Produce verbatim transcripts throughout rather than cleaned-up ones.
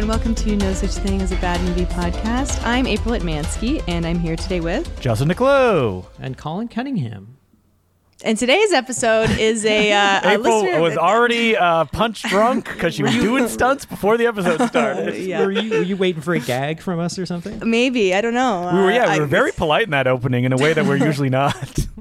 welcome to No Such Thing as a Bad Movie podcast. I'm April Atmansky, and I'm here today with... Justin Nicolo. And Colin Cunningham. And today's episode is a, uh, a April listener... was already uh, punch drunk because she was doing stunts before the episode started. Yeah. Were you were you waiting for a gag from us or something? Maybe, I don't know. We were, yeah, Uh, we were I- very polite in that opening in a way that we're usually not.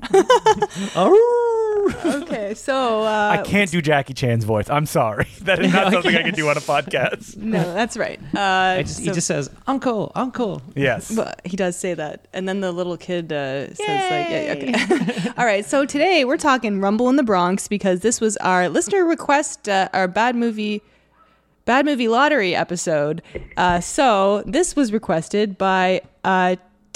Okay, so... Uh, I can't do Jackie Chan's voice. I'm sorry. That is not something I can do on a podcast. No, that's right. Uh, I just, he so- just says, Uncle, Uncle. Yes. Well, he does say that. And then the little kid uh, says, like, yeah, okay. All right. So today we're talking Rumble in the Bronx because this was our listener request, uh, our bad movie, bad movie lottery episode. Uh, so this was requested by uh,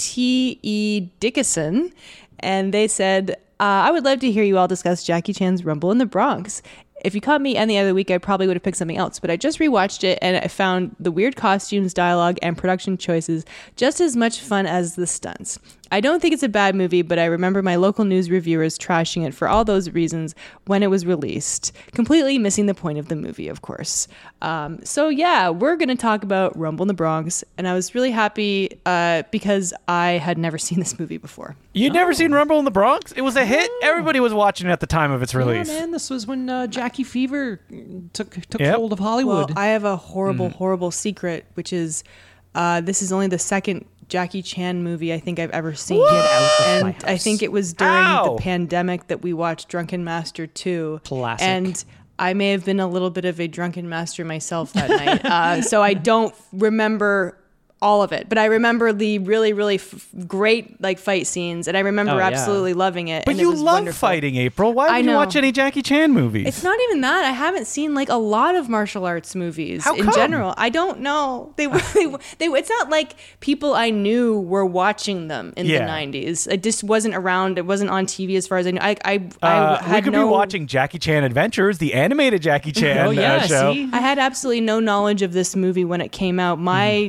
T E. Dickinson. And they said, uh, I would love to hear you all discuss Jackie Chan's Rumble in the Bronx. If you caught me any other week, I probably would have picked something else, but I just rewatched it and I found the weird costumes, dialogue, and production choices just as much fun as the stunts. I don't think it's a bad movie, but I remember my local news reviewers trashing it for all those reasons when it was released, completely missing the point of the movie, of course. Um, so yeah, we're going to talk about Rumble in the Bronx, and I was really happy uh, because I had never seen this movie before. You'd Oh. never seen Rumble in the Bronx? It was a hit. Everybody was watching it at the time of its release. Yeah, man, this was when uh, Jackie Fever took took Yep. hold of Hollywood. Well, I have a horrible, horrible secret, which is uh, this is only the second Jackie Chan movie I think I've ever seen. Get out of and my house. I think it was during Ow. the pandemic that we watched Drunken Master two. Classic. And I may have been a little bit of a drunken master myself that night. Uh, so I don't remember all of it, but I remember the really, really f- great like fight scenes, and I remember Oh, yeah. absolutely loving it. But and you it was love wonderful. fighting, April. Why would I you know. watch any Jackie Chan movies? It's not even that. I haven't seen like a lot of martial arts movies How in come? general. I don't know. They were they, were- they it's not like people I knew were watching them in Yeah. the nineties. It just wasn't around. It wasn't on T V as far as I knew. I I, I Uh, had we could no be watching Jackie Chan Adventures, the animated Jackie Chan oh, yeah, uh, show. see? I had absolutely no knowledge of this movie when it came out. My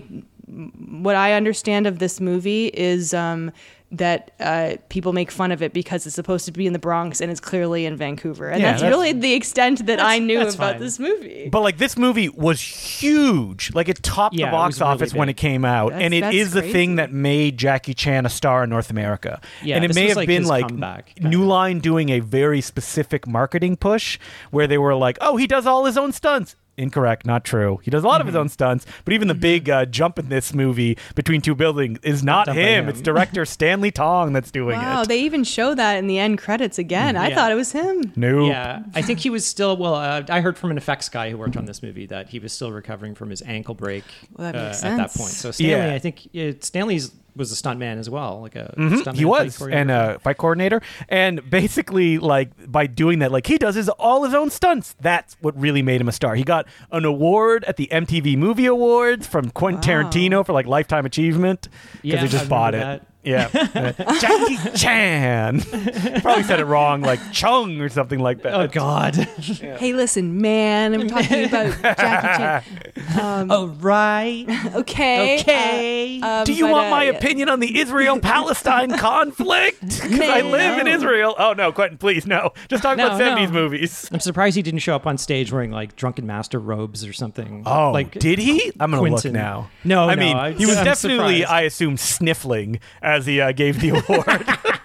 what I understand of this movie is um, that uh, people make fun of it because it's supposed to be in the Bronx and it's clearly in Vancouver, and Yeah, that's, that's- really the extent that I knew that's about fine. this movie. But like this movie was huge. Like it topped Yeah, the it box was really office when big. it came out. That's- and it that's is the crazy. thing that made Jackie Chan a star in North America. Yeah, and it this may was, have like, been his like comeback, New kinda. Line doing a very specific marketing push where they were like, oh, he does all his own stunts. Incorrect, not true. He does a lot of his own stunts, but even the big uh, jump in this movie between two buildings is not Done by him. him. It's director Stanley Tong that's doing Wow, it. they even show that in the end credits again. I Yeah. thought it was him. No. Yeah, I think he was still, well, uh, I heard from an effects guy who worked on this movie that he was still recovering from his ankle break Well, that uh, makes at that sense. point. So Stanley, Yeah. I think it, Stanley's was a stuntman as well, like a Mhm, stuntman he was, fight and choreographer. a fight coordinator, and basically, like by doing that, like he does his all his own stunts. That's what really made him a star. He got an award at the M T V Movie Awards from Quentin Wow. Tarantino for like lifetime achievement because Yeah, he just I bought it. remember that. Yeah, Uh, Jackie Chan. Probably said it wrong, like Chung or something like that. Oh God! Hey, listen, man, I'm talking about Jackie Chan. Um, oh right. okay. Okay. uh, um, Do you but, want uh, my yeah. opinion on the Israel-Palestine conflict? Because I Man, live in no. Israel. Oh no, Quentin, please no. Just talk No, about seventies no. movies. I'm surprised he didn't show up on stage wearing like drunken master robes or something. Oh, like did he? I'm gonna Quentin. look now. No, I no, mean I- he was I'm definitely, surprised. I assume, sniffling as he uh, gave the award.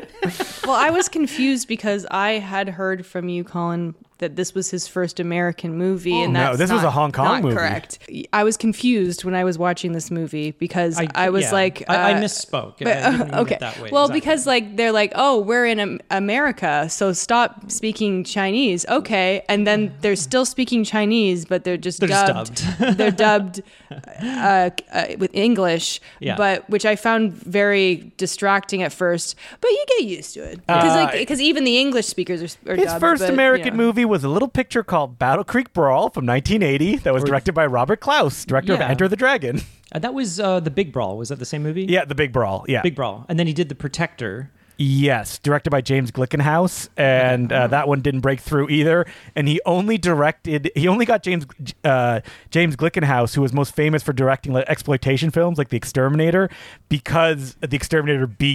Well, I was confused because I had heard from you, Colin, that this was his first American movie, and no, that's this was not- a Hong Kong not movie. Correct. I was confused when I was watching this movie because I, was yeah. like, I, I uh, misspoke. But, I didn't mean okay. it that way. Well, exactly. because like they're like, oh, we're in Am- America, so stop speaking Chinese. Okay, and then they're still speaking Chinese, but they're just They're just dubbed. dubbed. they're dubbed uh, uh, with English, Yeah. but which I found very distracting at first. But you get used to it because Uh, like because even the English speakers are, are His dubbed, first but, American you know. movie was a little picture called Battle Creek Brawl from nineteen eighty that was Or- directed by Robert Klaus, director of Yeah. Enter the Dragon. Uh, that was uh, the Big Brawl. Was that the same movie? Yeah, The Big Brawl. Yeah. Big Brawl. And then he did The Protector. Yes, directed by James Glickenhaus, and uh, that one didn't break through either. And he only directed, he only got James uh, James Glickenhaus, who was most famous for directing like exploitation films like The Exterminator, because The Exterminator beat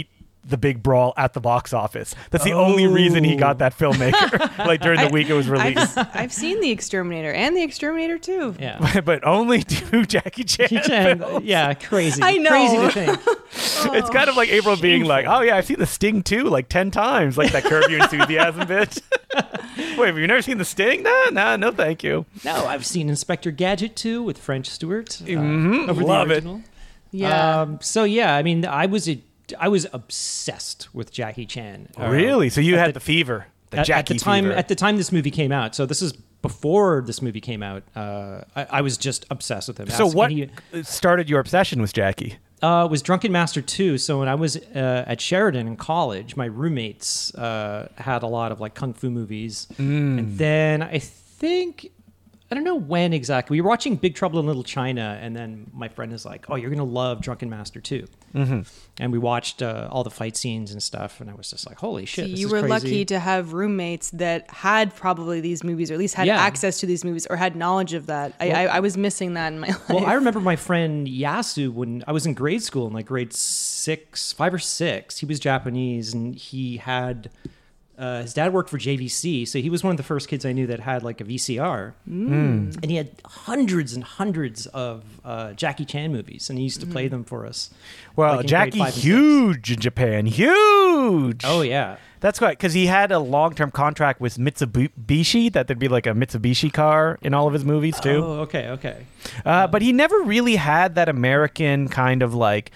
the big brawl at the box office. That's the only reason he got that filmmaker. Like during the week it was released. I've, I've seen The Exterminator and The Exterminator two. Yeah. But only two Jackie Chan. Jackie Chan, films. yeah, crazy. I know. Crazy to think. It's kind of like April being like, oh yeah, I've seen The Sting too like ten times, like that Curb Your Enthusiasm bitch. Wait, have you never seen The Sting? Nah, nah, no thank you. No, I've seen Inspector Gadget two with French Stewart. Uh, Mhm, over love the it. original. Yeah. Um, so yeah, I mean, I was a, I was obsessed with Jackie Chan. Uh, Really? So you at had the, the, fever, the at, Jackie at the time. fever. At the time this movie came out. So this is before this movie came out. Uh, I, I was just obsessed with him. so Ask what any- started your obsession with Jackie? Uh, was Drunken Master two. So when I was uh, at Sheridan in college, my roommates uh, had a lot of like kung fu movies, Mm. and then I think I don't know when exactly we were watching Big Trouble in Little China, and then my friend is like, "Oh, you're gonna love Drunken Master two," Mm-hmm. and we watched uh, all the fight scenes and stuff, and I was just like, "Holy shit!" So this you is were crazy. lucky to have roommates that had probably these movies, or at least had Yeah. access to these movies, or had knowledge of that. I, Well- I, I was missing that in my life. Well, I remember my friend Yasu when I was in grade school, in like grade six, five or six. He was Japanese, and he had uh, his dad worked for J V C, so he was one of the first kids I knew that had like a V C R, Mm. and he had hundreds and hundreds of uh, Jackie Chan movies, and he used to play them for us. Well, like in grade Jackie, five and six. huge in Japan, huge. Oh yeah, That's right, because he had a long-term contract with Mitsubishi, that there'd be like a Mitsubishi car in all of his movies too. Oh okay, okay. Uh, but he never really had that American kind of like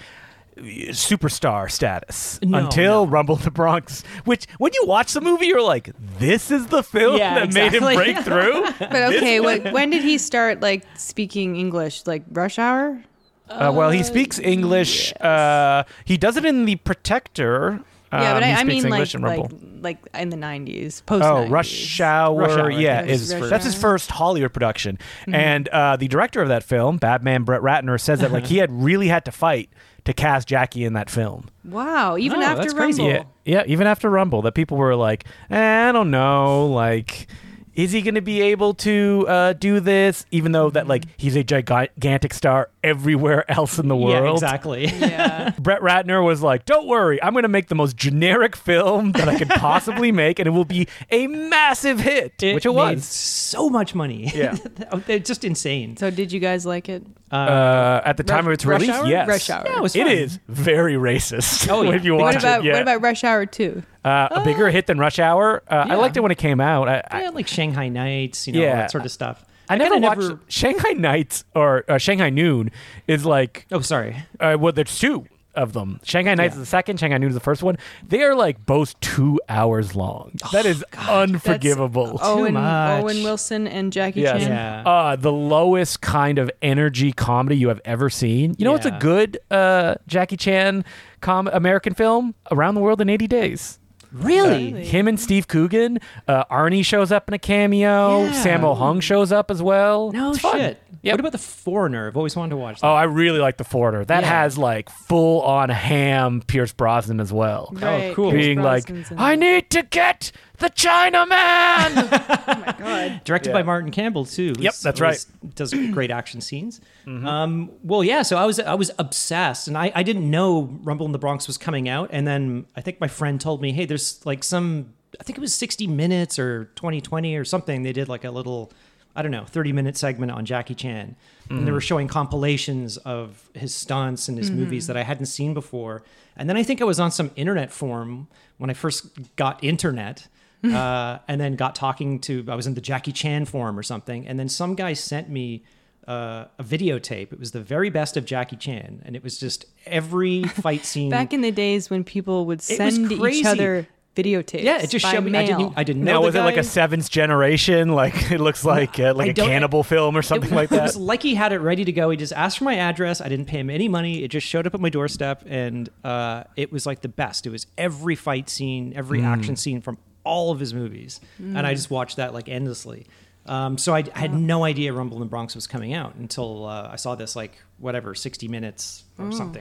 superstar status No, until no. Rumble in the Bronx, which when you watch the movie, you're like, this is the film Yeah, that made him exactly. break through. But okay, what, when did he start like speaking English? Like Rush Hour? Uh, well, he speaks English. Uh, he does it in The Protector. Yeah, but Um, he I, I speaks mean English like in Rumble. like like in the nineties, post. Oh, Rush Hour, Rush Hour, I yeah, think it was is his first. that's his first Hollywood production. And uh, the director of that film, Badman Brett Ratner, says that like he had really had to fight to cast Jackie in that film. Wow, even Oh, after that's Rumble. crazy. Yeah, yeah, even after Rumble, that people were like, eh, I don't know, like. Is he going to be able to uh, do this? Even though that, like, he's a gigantic star everywhere else in the world. Yeah, exactly. Yeah. Brett Ratner was like, don't worry, I'm going to make the most generic film that I could possibly make, and it will be a massive hit, which it made was. so much money. Yeah. They're just insane. So did you guys like it? Uh, at the time of its Rush release, Hour? yes. Rush Hour. Yeah, it was It fun. is very racist. Oh, yeah. If you What watch about it, yeah. what about Rush Hour two? uh, a bigger hit than Rush Hour? Uh, I Yeah. liked it when it came out. I, I, Yeah, like Shanghai Nights, you know, all Yeah. that sort of stuff. I never kinda watched Shanghai Nights or uh, Shanghai Noon. Is like Oh, sorry. uh, well, there's two of them. Shanghai Nights Yeah. is the second. Shanghai Noon is the first one. They are like both two hours long. that is unforgivable. Owen much. Owen Wilson and Jackie Yes. Chan. Yeah. Uh, the lowest kind of energy comedy you have ever seen. You know what's a Yeah. good uh, Jackie Chan com- American film? Around the World in eighty days. Really? Really? Him and Steve Coogan. Uh, Arnie shows up in a cameo. Yeah. Sammo Hung shows up as well. No It's fun. shit. Yep. What about The Foreigner? I've always wanted to watch that. Oh, I really like The Foreigner. That Yeah. has like full on ham Pierce Brosnan as well. Right, cool. Pierce Being like, Brosnan's in I it. need to get the Chinaman. Oh my god. Directed Yeah. by Martin Campbell too. Yep, who's that's always Does great action scenes. Mm-hmm. Um, well, yeah. So I was I was obsessed, and I, I didn't know Rumble in the Bronx was coming out, and then I think my friend told me, hey, there's like some. I think it was sixty minutes or twenty twenty or something. They did like a little, I don't know, thirty minute segment on Jackie Chan, and they were showing compilations of his stunts and his movies that I hadn't seen before. And then I think I was on some internet forum when I first got internet. uh, and then got talking to, I was in the Jackie Chan forum or something. And then some guy sent me uh, a videotape. It was the very best of Jackie Chan. And it was just every fight scene. Back in the days when people would It was send each crazy. other videotapes. yeah, it just by showed me. I mail. didn't, I didn't know. Now, the was it like guy. a seventh generation? Like it looks like uh, I like a don't- cannibal film or something it, like It that. was like he had it ready to go. He just asked for my address. I didn't pay him any money. It just showed up at my doorstep, and uh, it was like the best. It was every fight scene, every Mm. action scene from all of his movies, and I just watched that like endlessly. Um, so I, I had no idea Rumble in the Bronx was coming out until uh, I saw this like whatever sixty minutes or something.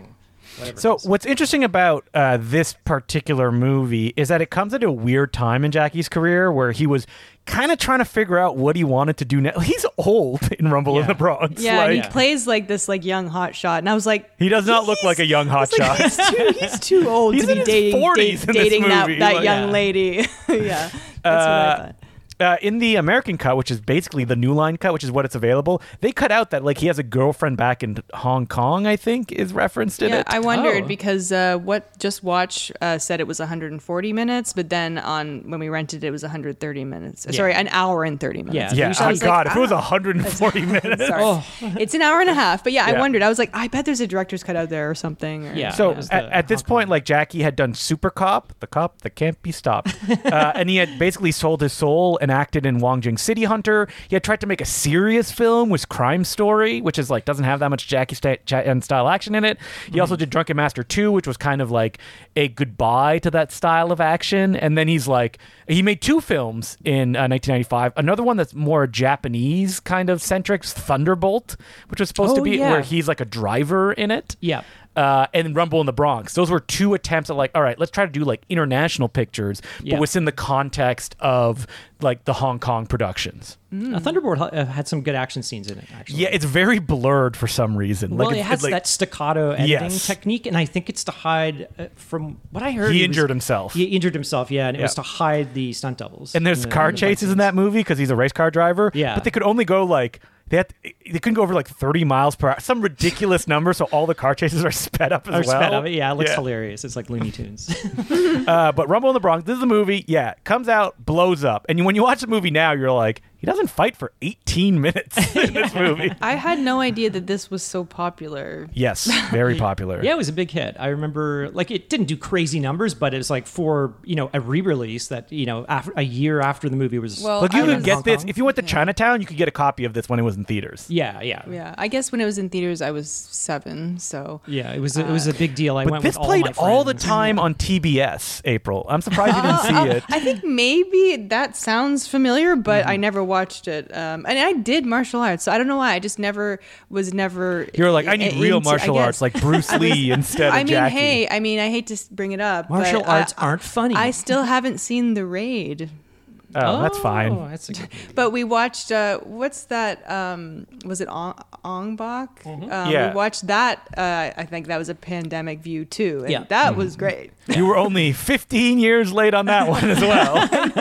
whatever. So it is. what's interesting about uh, this particular movie is that it comes at a weird time in Jackie's career where he was kind of trying to figure out what he wanted to do next. He's old in Rumble in Yeah. the Bronx. Yeah, like, and he Yeah. plays like this like young hot shot, and I was like, he does not look he's- like a young I was hotshot. like, he's, too, he's too old He's to in be his dating, forties date- in this dating that, movie, that like- young Yeah. lady. Yeah, that's what I Uh, thought. Uh, in the American cut, which is basically the New Line cut, which is what it's available, they cut out that like he has a girlfriend back in Hong Kong, I think, is referenced in Yeah, it. I wondered Oh. because uh, what Just Watch uh, said it was one hundred forty minutes, but then on when we rented it, it was one hundred thirty minutes. Yeah. Sorry, an hour and thirty minutes. Yeah. yeah, So I oh was like, God, if it was ah. one hundred forty minutes. Sorry. Oh. It's an hour and a half. But yeah, Yeah. I wondered. I was like, I bet there's a director's cut out there or something. Or, Yeah. So it was at, the at this Hong Kong point, like Jackie had done Super Cop, the cop that can't be stopped, uh, and he had basically sold his soul and acted in Wong Jing City Hunter. He had tried to make a serious film with Crime Story, which is like doesn't have that much Jackie sta- Chan style action in it. He also did Drunken Master two, which was kind of like a goodbye to that style of action. And then he's like, he made two films in uh, nineteen ninety-five. Another one that's more Japanese kind of centric, Thunderbolt, which was supposed to Oh, be yeah. where he's like a driver in it. Yeah. Uh, and Rumble in the Bronx. Those were two attempts at like, all right, let's try to do like international pictures, Yeah. but within the context of like the Hong Kong productions. Uh, Thunderbolt ha- uh, had some good action scenes in it, actually. Yeah, it's very blurred for some reason. Well, like it it's, has it's like, that staccato editing Yes. technique, and I think it's to hide, uh, from what I heard, he was- injured himself. He injured himself, yeah, and it Yeah. was to hide the stunt doubles. And there's in the- car in the chases fight in that scenes. movie because he's a race car driver. Yeah. But they could only go like they had to, they couldn't go over like thirty miles per hour, some ridiculous number. So all the car chases are sped up as Or well. sped up. Yeah, it looks hilarious. It's like Looney Tunes. Uh, but Rumble in the Bronx, this is a movie. Yeah, comes out, blows up, and when you watch the movie now, you're like, he doesn't fight for eighteen minutes in this movie. I had no idea that this was so popular. Yes, very popular. Yeah, it was a big hit. I remember, like, it didn't do crazy numbers, but it was like for, you know, a re-release that, you know, after a year after the movie was. Well, Like you I could was- get Hong this Kong? if you went to Chinatown. You could get a copy of this when it was in theaters. yeah, yeah, yeah. Yeah, I guess when it was in theaters, I was seven. So It was a, it was a big deal. I But went this with played all, my all the friends. time on T B S. April, I'm surprised you didn't see it. I think maybe that sounds familiar, but Mm-hmm. I never watched it. Um, and I did martial arts, so I don't know why. I just never was never. You're like, I need real into- I martial guess. arts, like Bruce Lee instead of I mean, Jackie. hey, I mean, I hate to s- bring it up. Martial but arts I, aren't funny. I still haven't seen The Raid, Oh, that's Oh, fine. That's a good but we watched. Uh, what's that? Um, was it Ong, Ong Bak? Um, Yeah. We watched that. Uh, I think that was a pandemic view too, and Yeah. that was great. You were only fifteen years late on that one as well.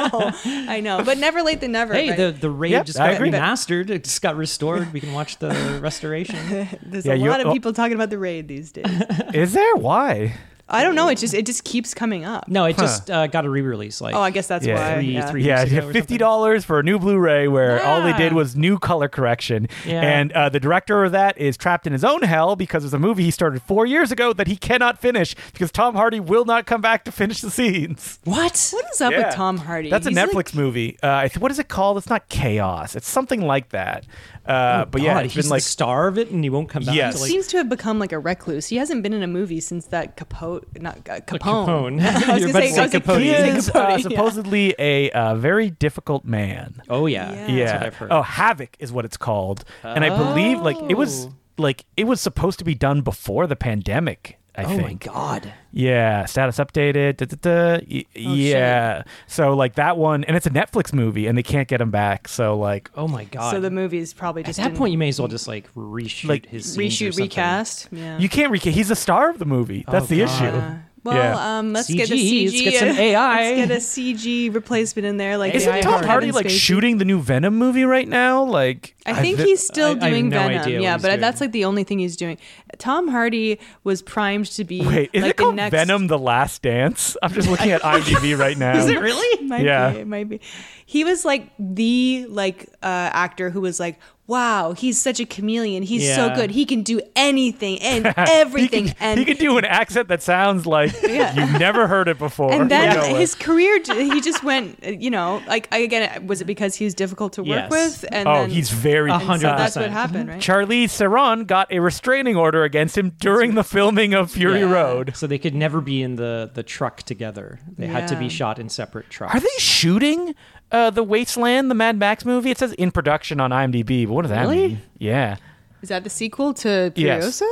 I know, but never late than never. Hey, right? the the raid Yep, just I got agree. remastered. It just got restored. We can watch the restoration. There's Yeah, a you- lot of oh. people talking about The Raid these days. Is there? Why? I don't know. It just it just keeps coming up. No, it Huh. just uh, got a re-release. Like Oh, I guess that's Yeah. why. Three- yeah. three- Yeah, years ago or fifty dollars for a new Blu-ray where all they did Yeah. was new color correction. Yeah. And uh, the director of that is trapped in his own hell because it's a movie he started four years ago that he cannot finish because Tom Hardy will not come back to finish the scenes. what? What is up Yeah. with Tom Hardy? That's a He's Netflix like- movie. Uh, I th- what is it called? It's not Chaos. It's something like that. Uh, but yeah, God, it's he's been like the star of it, and he won't come back. Yes. To, like, seems to have become like a recluse. He hasn't been in a movie since that Capote, not uh, Capone. Capone. I was You're gonna about to say, say I was like, Capote. he he's is Capote, uh, yeah. supposedly a uh, very difficult man. oh yeah, Yeah. That's Yeah. what I've heard. Oh, Havoc is what it's called. And I believe like it was Oh. like it was supposed to be done before the pandemic, I oh think. my god. Yeah, status updated. Da, da, da. Y- Oh, yeah. So like that one and it's a Netflix movie and they can't get him back. So like Oh my god. So the movie's probably At just that didn't- point, you may as well just like reshoot Like, his scenes or reshoot, something. recast. Yeah. you can't recast. He's the star of the movie. That's Oh, the God. issue. Uh, well, Yeah. um, let's C get a G, C G. let's get some A I. Let's get a C G replacement in there. Like Isn't A I Tom hard. Hardy Kevin like Spacey. shooting the new Venom movie right now? Like I think thi- he's still I- I have doing no Venom. idea what Yeah, he's but doing. that's like the only thing he's doing. Tom Hardy was primed to be Wait, is like it called the next Venom: The Last Dance? I'm just looking at IMDb right now. Is it really? Might Yeah. be, it might be. He was like the like uh, actor who was like, wow, he's such a chameleon. He's so Yeah. good. He can do anything and everything. He can, and he can do an accent that sounds like Yeah. you've never heard it before. and then You know, his career, j- he just went. uh, You know, like I- again, was it because he was difficult to work Yes. with? And oh, then, he's very A and so hundred that's what percent. happened, right? Charlize Theron got a restraining order against him during the filming of Fury Yeah. Road. So they could never be in the the truck together. They had to be Yeah. shot in separate trucks. Are they shooting uh, the Wasteland, the Mad Max movie? It says in production on IMDb, but what does that Really? mean? Yeah. Is that the sequel to Yes. Furiosa?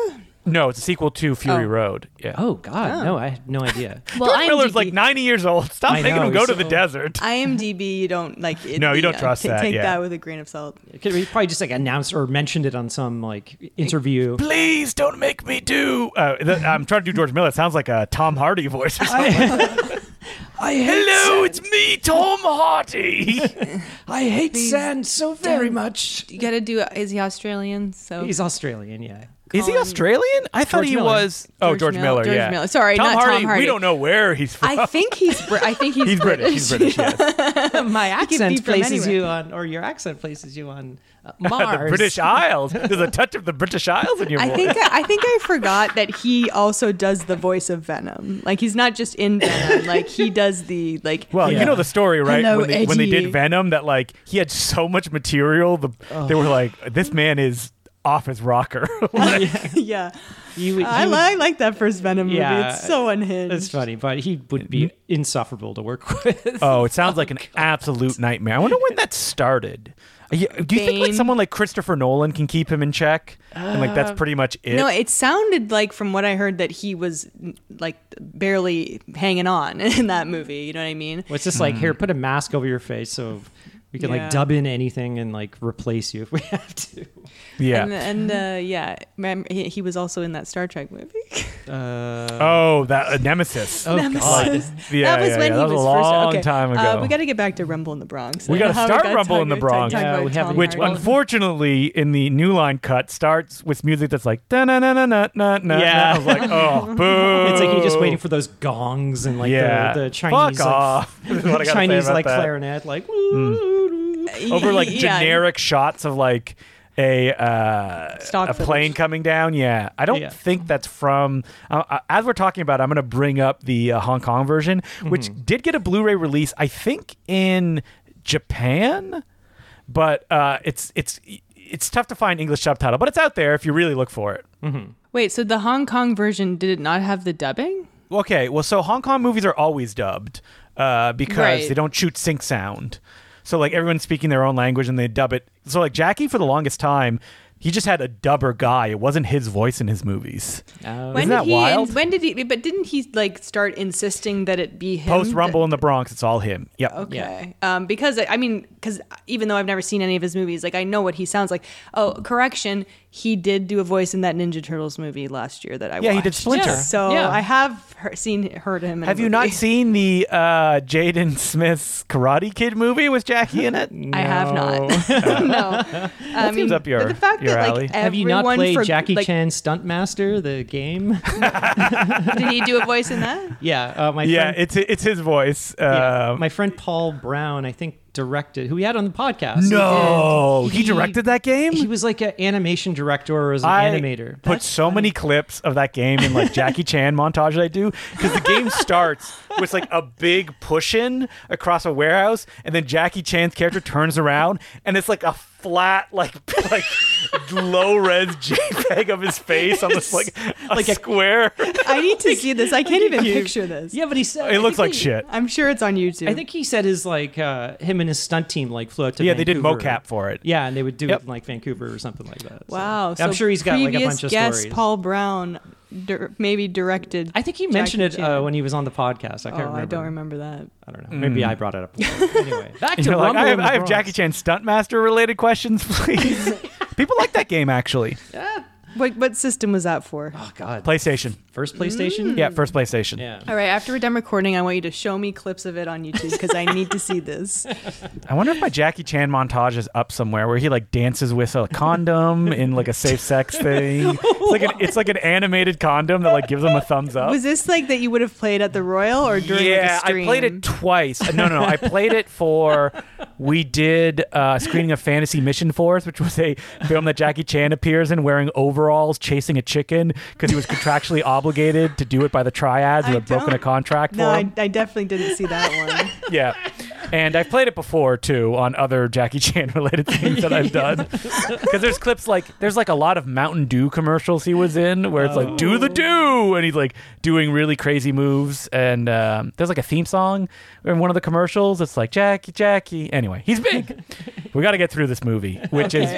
No, it's a sequel to Fury Oh. Road. Yeah. Oh God, Oh. no, I had no idea. Well, George Miller's IMDb like ninety years old. Stop I making know, him go he's to the so- desert. IMDb, you don't like. It, No, you don't know, trust t- that, Take yeah. that with a grain of salt. Could he probably just like announced or mentioned it on some like interview? Please don't make me do. Uh, the, I'm trying to do George Miller. It sounds like a Tom Hardy voice or something. I hate Hello, sand. it's me, Tom Hardy. I hate Please sand so very don't. much. You got to do. A, is he Australian? So He's Australian, yeah. Is he Colin- Australian? I thought George he Miller. was. Oh, George George Mil- Miller. George yeah. Miller. Sorry, Tom not Tom Hardy. Hardy. We don't know where he's from. I think he's. Br- I think he's, he's British. He's British. Yes. My could be accent from places anywhere. you on, or your accent places you on uh, the Mars. British Isles. There's a touch of the British Isles in your I voice. think I think I forgot that he also does the voice of Venom. Like he's not just in Venom. Like he does the like. Well, Yeah. you know the story, right? Hello, when, they, when they Eddie. did Venom, that like he had so much material. The they were like, this man is off his rocker. Like, yeah, You would- I, you would- li- I like that first Venom movie. Yeah, It's so unhinged. It's funny, but he would be insufferable to work with. oh, it sounds like an absolute nightmare. I wonder when that started. Uh, yeah, Do you think like Bane. someone like Christopher Nolan can keep him in check? and like that's pretty much it. No, it sounded like from what I heard that he was like barely hanging on in that movie. You know what I mean? Well, it's just like, here, put a mask over your face so we can Yeah. like dub in anything and like replace you if we have to. yeah. And, and uh, yeah, remember, he, he was also in that Star Trek movie. Uh, oh, that uh, Nemesis. oh, Nemesis. God. Yeah, that was yeah, when yeah. he That was a was long first. Okay, time ago. Uh, we got to get back to Rumble in the Bronx. We gotta How start gotta Rumble talk- in the talk- Bronx. talk Yeah, about we haven't- Tom Which Hardy. unfortunately in the new line cut starts with music that's like da na na na na na na. Yeah. I was like, oh, boo. It's like you're just waiting for those gongs and like yeah. the, the Chinese Fuck like, off. Is what I gotta say Chinese about like that. clarinet, like woo. Over like Yeah. generic shots of like a uh, Stock a footage. plane coming down. Yeah, I don't Yeah. think that's from. Uh, uh, as we're talking about, I'm going to bring up the uh, Hong Kong version, which Mm-hmm. did get a Blu-ray release. I think in Japan, but uh, it's it's it's tough to find English subtitle, but it's out there if you really look for it. Wait, so the Hong Kong version did it not have the dubbing? Okay, well, so Hong Kong movies are always dubbed uh, because Right. they don't shoot sync sound. So like everyone's speaking their own language and they dub it. So like Jackie for the longest time, he just had a dubber guy. It wasn't his voice in his movies. Uh, When Isn't did that he? wild? When did he? But didn't he like start insisting that it be him? Post Rumble in the Bronx, it's all him. Yep. Okay. Um, because I mean, because even though I've never seen any of his movies, like I know what he sounds like. Oh, correction, he did do a voice in that Ninja Turtles movie last year that I Yeah, he watched. did Splinter. So Yeah. I have he- seen heard him. In Have a you not movie. seen the uh, Jaden Smith's Karate Kid movie with Jackie in it? I have not. no. I mean, seems up your- but the fact your that alley. like have you not everyone played for- Jackie like, Chan Stuntmaster, the game? Did he do a voice in that? yeah, uh, my Yeah, friend, it's it's his voice. yeah, Um, my friend Paul Brown, I think, directed, who we had on the podcast. no, And he directed that game. He was like an animation director or as an I animator. put so many clips of that game in like Jackie Chan montages I do because the game starts with like a big push in across a warehouse, and then Jackie Chan's character turns around, and it's like a flat, like like low res JPEG of his face on this like a Like a- square. I need to see this. I can't even you- picture this. Yeah, but he said It I looks think like he- shit. I'm sure it's on YouTube. I think he said his like uh, him and his stunt team like flew out to Yeah, they did Vancouver. mocap for it. Yeah, and they would do Yep. it in like Vancouver or something like that. So- Wow. I'm so sure he's got like a previous bunch of guest stories. Paul Brown dir- maybe directed. I think he mentioned Jackie it uh, Chan. when he was on the podcast. I Oh, can't remember. I don't remember that. I don't know. Maybe I brought it up. before. Anyway, back And to you're like, Rumble I have, in the I have Bronx. Jackie Chan Stuntmaster related questions, please. People like that game actually. What what system was that for? Oh God, PlayStation. first PlayStation. Yeah, first PlayStation. Yeah. All right, after we're done recording, I want you to show me clips of it on YouTube because I need to see this. I wonder if my Jackie Chan montage is up somewhere where he like dances with a condom in like a safe sex thing. It's like an it's like an animated condom that like gives him a thumbs up. Was this like that you would have played at the Royal or during yeah, like a stream? I played it twice. No, no, no. I played it for. We did uh, a screening of Fantasy Mission Force, which was a film that Jackie Chan appears in wearing overalls, chasing a chicken because he was contractually obligated to do it by the triads who I had broken a don't- contract No, for I, him. I definitely didn't see that one. Yeah. And I've played it before too on other Jackie Chan related things that I've done. Because there's clips like there's like a lot of Mountain Dew commercials he was in where it's like do the do and he's like doing really crazy moves and um, there's like a theme song in one of the commercials. It's like Jackie, Jackie. Anyway, he's big. We got to get through this movie, which Okay. is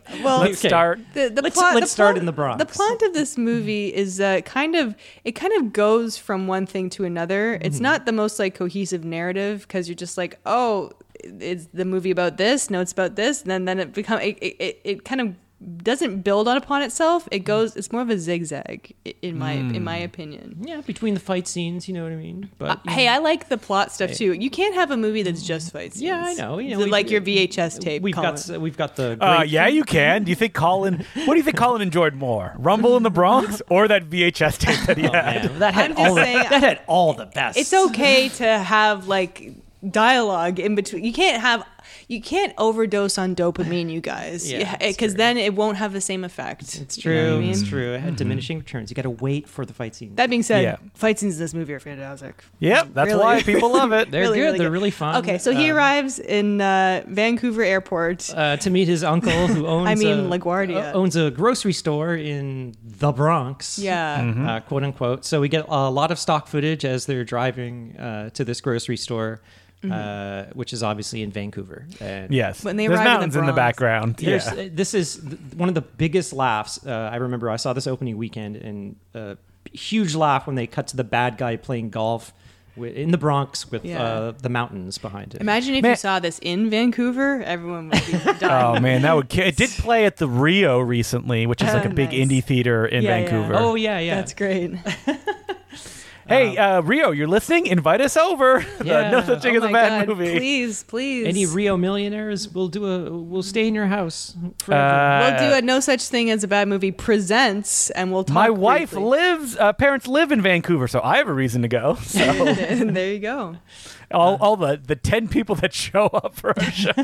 Well, let's Okay. start. The, the Let's- plot, let's the start plot- in the Bronx. The plot of this movie is uh, kind of it kind of goes from one thing to another. It's not the most like cohesive narrative because you're just like, oh, it's the movie about this. No, it's about this, and then then it become it it, it, it kind of doesn't build on upon itself. It goes. It's more of a zigzag i- in my in my opinion. Yeah, between the fight scenes, you know what I mean. But Uh, hey, I like the plot stuff too. You can't have a movie that's just fight scenes. yeah, I know. You know, So we- like your V H S tape. we've Colin. got we've got the Uh, great- yeah, you can. Do you think Colin? What do you think Colin enjoyed more, Rumble in the Bronx or that V H S tape that he Oh, had? man, that had I'm just all the, saying- that had all the best. It's okay to have like dialogue in between. You can't have you can't overdose on dopamine, you guys, Yeah, it's because true. then it won't have the same effect. It's You true. know what I mean? It's true. It had diminishing returns. You got to wait for the fight scene. That being said, Yeah. fight scenes in this movie are fantastic. Yep, that's Really? why people love it. They're Really, good. really They're good. really fun. Okay, so he Um, arrives in uh, Vancouver Airport. uh, to meet his uncle, who owns I mean, a, LaGuardia. uh, owns a grocery store in the Bronx. yeah. Mm-hmm. Uh, quote unquote. So we get a lot of stock footage as they're driving uh, to this grocery store, uh, which is obviously in Vancouver. And Yes, When they there's arrive in the mountains in the, Bronx. background. There's, Yeah. uh, This is th- one of the biggest laughs. Uh, I remember I saw this opening weekend, and a huge laugh when they cut to the bad guy playing golf wi- in the Bronx with Yeah. uh, the mountains behind him. Imagine if Man- you saw this in Vancouver, everyone would be dying. Oh man, that would. ki- It did play at the Rio recently, which is like a big Nice. indie theater in Yeah, yeah. Vancouver. Oh yeah, yeah. That's great. Hey, uh, Rio, you're listening? Invite us over. Yeah. No such thing Oh as a my bad God, movie. Please, please. Any Rio millionaires will do a. We'll stay in your house forever. Uh, We'll do a No Such Thing as a Bad Movie presents, and we'll talk. My wife briefly. lives. Uh, parents live in Vancouver, so I have a reason to go. So And there you go. all, all the the ten people that show up for our show.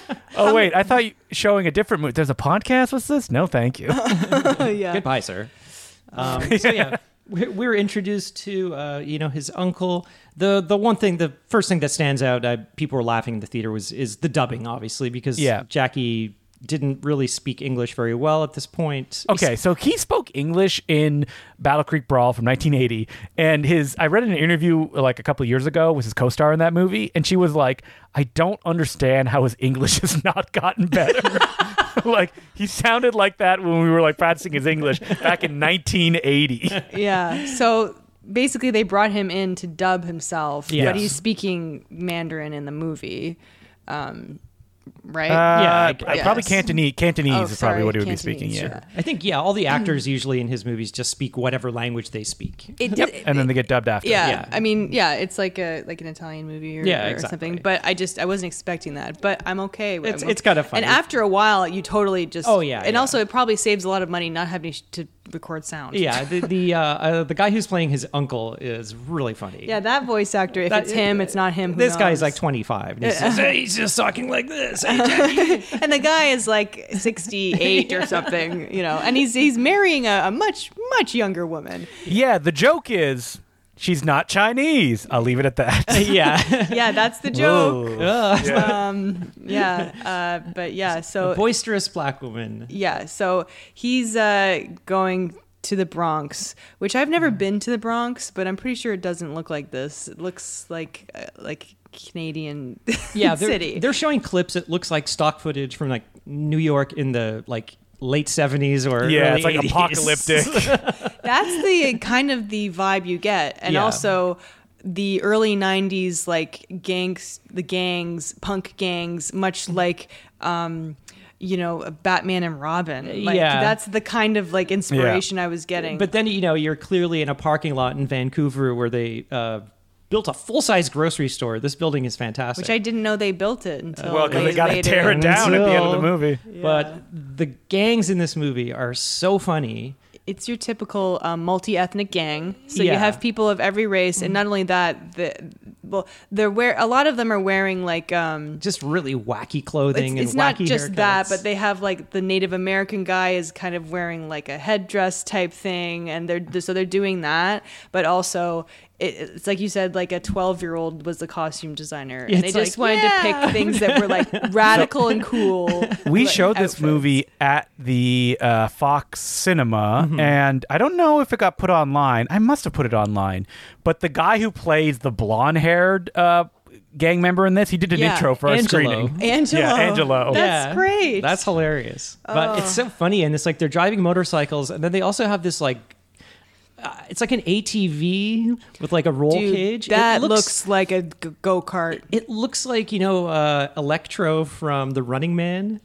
Oh wait, I thought you showing a different movie. There's a podcast. What's this? No, thank you. yeah. Goodbye, sir. Um, so yeah, we're, we're introduced to uh, you know his uncle. The the one thing, the first thing that stands out, uh, people were laughing in the theater was is the dubbing, obviously, because Yeah. Jackie didn't really speak English very well at this point. Okay, so he spoke English in Battle Creek Brawl from nineteen eighty, and his I read an interview like a couple of years ago with his co-star in that movie, and she was like, "I don't understand how his English has not gotten better." Like he sounded like that when we were like practicing his English back in nineteen eighty. Yeah. So basically, they brought him in to dub himself, Yes. but he's speaking Mandarin in the movie. Um, right? Uh, I- I- yes. probably Cantonese. Cantonese Oh, is probably sorry, what he would Cantonese, be speaking. Yeah. yeah. I think yeah, all the actors usually in his movies just speak whatever language they speak. It, Yep. it- And then they get dubbed after. yeah, Yeah. I mean, yeah, it's like a like an Italian movie or, Yeah, or exactly. something. But I just I wasn't expecting that. But I'm okay. with It's- I'm it's okay. kinda funny. And after a while, you totally just Oh, yeah, and yeah. also it probably saves a lot of money not having to record sound. Yeah, the the uh, uh, the guy who's playing his uncle is really funny. Yeah, that voice actor. If That- it's him, it's not him. Who This guy's knows? like twenty-five. And he says, hey, he's just talking like this. Hey, Jackie. and the guy is like sixty-eight or something, you know, and he's he's marrying a, a much much younger woman. Yeah, the joke is she's not Chinese. I'll leave it at that. yeah. Yeah, that's the joke. Whoa. Ugh. Yeah. Um, yeah, uh, but yeah, so A boisterous black woman. yeah, so he's uh, going to the Bronx, which I've never been to the Bronx, but I'm pretty sure it doesn't look like this. It looks like uh, like Canadian Yeah, they're, city. they're showing clips. It looks like stock footage from like New York in the like late seventies or Yeah, early it's like eighties. apocalyptic. That's the kind of the vibe you get, and Yeah. also the early nineties like gangs, the gangs, punk gangs, much like um, you know Batman and Robin. Like, Yeah. that's the kind of like inspiration I was getting. But then you know you're clearly in a parking lot in Vancouver where they uh, built a full size grocery store. This building is fantastic. which I didn't know they built it until Well, because way they got to later. tear it down at the end of the Until- movie. But the gangs in this movie are so funny. It's your typical um, multi-ethnic gang. So you Yeah. have people of every race, and not only that, the well, they're wear a lot of them are wearing like um, Just really wacky clothing it's, it's and not wacky just that, haircuts. but they have like the Native American guy is kind of wearing like a headdress type thing, and they're so they're doing that, but also. It, it's like you said, like a twelve-year-old was the costume designer, and they It's just like, wanted to pick things that were like radical and cool. We like, showed this outfits. movie at the uh, Fox Cinema, Mm-hmm. and I don't know if it got put online. I must have put it online. But the guy who plays the blonde-haired uh, gang member in this. He did an Yeah, intro for our Angelo. screening. Angelo. Yeah, Angelo. That's Yeah. great. That's hilarious. But Oh. it's so funny, and it's like they're driving motorcycles, and then they also have this like, uh, it's like an A T V with like a roll Dude, cage. It that looks, like a g- go-kart. It looks like, you know, uh, Electro from The Running Man.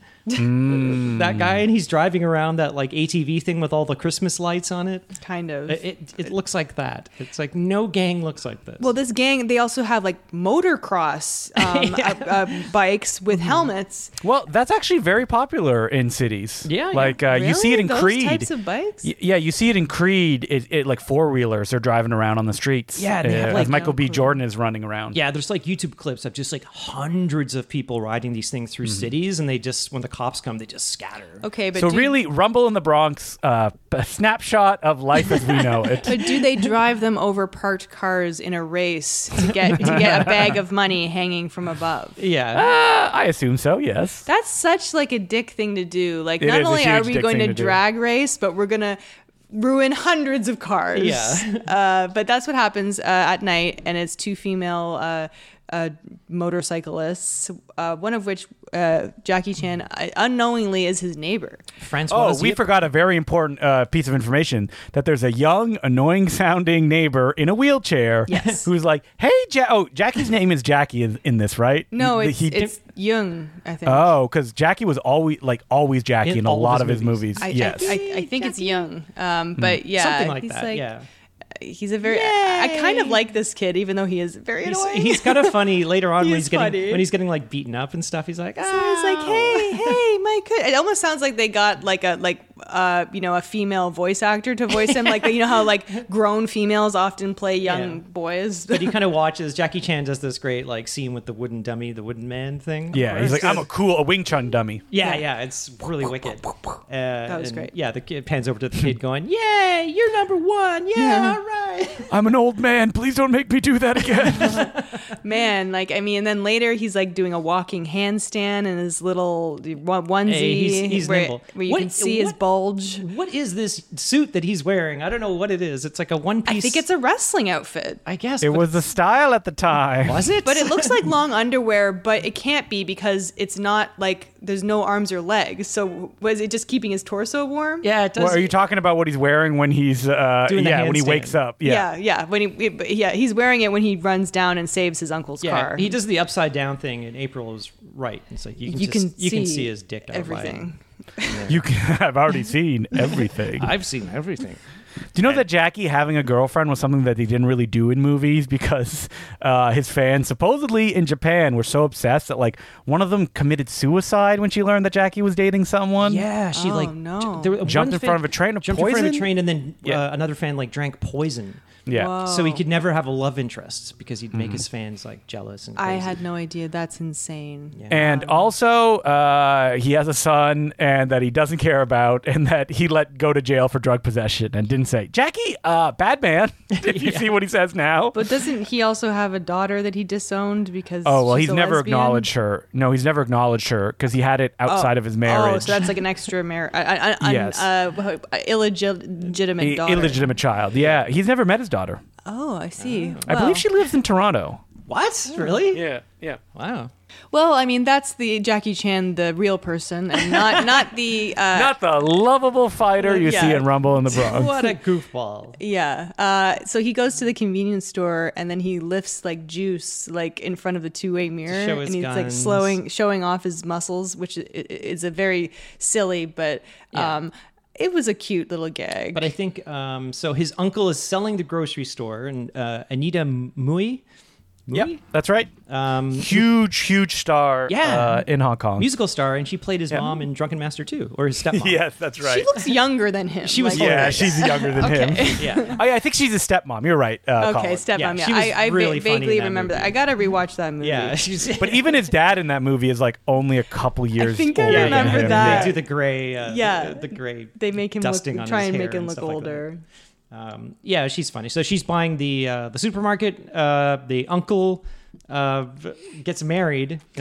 That guy, and he's driving around that like A T V thing with all the Christmas lights on it. Kind of. It, it, it looks like that. It's like no gang looks like this. Well, this gang, they also have like motocross um, Yeah. uh, uh, bikes with helmets. Well, that's actually very popular in cities. Yeah, yeah. like uh, you see it in Those Creed. types of bikes? Y- yeah, you see it in Creed. It, it like four wheelers are driving around on the streets. Yeah, and they have, uh, like, as Michael oh, B. cool. Jordan is running around. yeah, there's like YouTube clips of just like hundreds of people riding these things through cities, and they just, when the cops come, they just scatter. Okay, but So do, really, Rumble in the Bronx, uh, a snapshot of life as we know it. but do they drive them over parked cars in a race to get to get a bag of money hanging from above? Yeah. Uh, I assume so. Yes. That's such like a dick thing to do. Like, It not is a only are huge we dick going thing to to do. drag race, but we're gonna ruin hundreds of cars. Yeah. uh, but that's what happens uh, at night, and it's two female uh, uh, motorcyclists. Uh, one of which, uh, Jackie Chan, uh, unknowingly is his neighbor. Francois. Oh, we forgot a very important uh, piece of information that there's a young, annoying-sounding neighbor in a wheelchair Yes. who's like, "Hey, ja- oh, Jackie's name is Jackie in, in this, right?" No, He- it's he- it's Jung, I think. Oh, because Jackie was always like always Jackie in, In a all of lot his of his movies. movies. I, yes. I, I, I think it's Jung. Um, but yeah, something like he's that. like, yeah. he's a very. I, I kind of like this kid, even though he is very He's, annoying. he's kind of funny later on He when is he's getting funny. when he's getting like beaten up and stuff. He's like, So he's like, "Ow." hey, hey, my kid. It almost sounds like they got like a like uh you know a female voice actor to voice him. Like, you know how like grown females often play young Yeah. boys. But he kind of watches. Jackie Chan does this great like scene with the wooden dummy, the wooden man thing. yeah, he's like, "I'm a cool, a Wing Chun dummy." Yeah, yeah, it's really wicked. Uh, that was great. Yeah, the kid pans over to the kid, going, "Yay, you're number one! Yeah, all right." I'm an old man. Please don't make me do that again. Man, like I mean, and then later he's like doing a walking handstand in his little one- onesie Hey, he's- he's where, nimble. where you What- can see his what- bulge. What is this suit that he's wearing? I don't know what it is. It's like a one piece. I think it's a wrestling outfit. I guess It but- was the style at the time. Was it? But it looks like long underwear, but it can't be because it's not like there's no arms or legs. So was it just keeping his torso warm? Yeah, it does. Well, are you talking about what he's wearing when he's uh, Doing the yeah when he handstand. wakes up? Yeah, Yeah. yeah. When he, yeah, he's wearing it when he runs down and saves his uncle's Yeah, car. he does the upside down thing, and April is right. It's like you can You just, can you can see see his dick out everything. You can, I've already seen everything. I've seen everything. Do you know that Jackie having a girlfriend was something that he didn't really do in movies because uh, his fans supposedly in Japan were so obsessed that like one of them committed suicide when she learned that Jackie was dating someone? Yeah, she Oh, like no. there, one Jumped in fan- front of a train of jumped in front of a poison? train, and then Yeah. uh, another fan like drank poison. Yeah. Whoa. So he could never have a love interest because he'd make his fans like jealous and crazy. I had no idea. That's insane. Yeah. And also, uh, he has a son and that he doesn't care about, and that he let go to jail for drug possession and didn't say, Jackie, uh, bad man. If you Yeah. see what he says now. But doesn't he also have a daughter that he disowned because? Oh, well, she's he's a never lesbian? acknowledged her. No, he's never acknowledged her because he had it outside of his marriage. Oh, so that's like an extra marriage. Uh, uh, Yes. uh, illegitimate A- daughter. illegitimate child. Yeah, he's never met his daughter. Oh, I see. I Well- believe she lives in Toronto. What? Really? Yeah, yeah. Wow. Well, I mean, that's the Jackie Chan, the real person, and not not the. Uh, Not the lovable fighter you yeah. see in Rumble in the Bronx. What a goofball. Yeah. Uh, so he goes to the convenience store and then he lifts like juice like in front of the two-way mirror show his and he's like guns. slowing showing off his muscles, which i- i- is a very silly, but Yeah. um, it was a cute little gag. But I think um, so. His uncle is selling the grocery store, and uh, Anita Mui. Yep, Mui? that's right. Um, Huge, huge star Yeah. uh, in Hong Kong. musical star, and she played his Yeah. mom in Drunken Master two, or his stepmom. Yes, that's right. she looks younger than him. She was like- yeah, hilarious. she's younger than him. Yeah. Oh, yeah, I think she's a stepmom. You're right. Uh, Okay, Colin. stepmom. Yeah, Yeah, she was I, I va- really funny vaguely in that remember movie. that. I gotta rewatch that movie. Yeah, she's. But even his dad in that movie is like only a couple years think I older than remember him. that. They do the gray. Uh, Yeah. the, the gray. They make him look, dusting on try his and hair make him and look stuff like that. older. Um, yeah, she's funny. So she's buying the uh, the supermarket. Uh, the uncle uh, v- gets married in a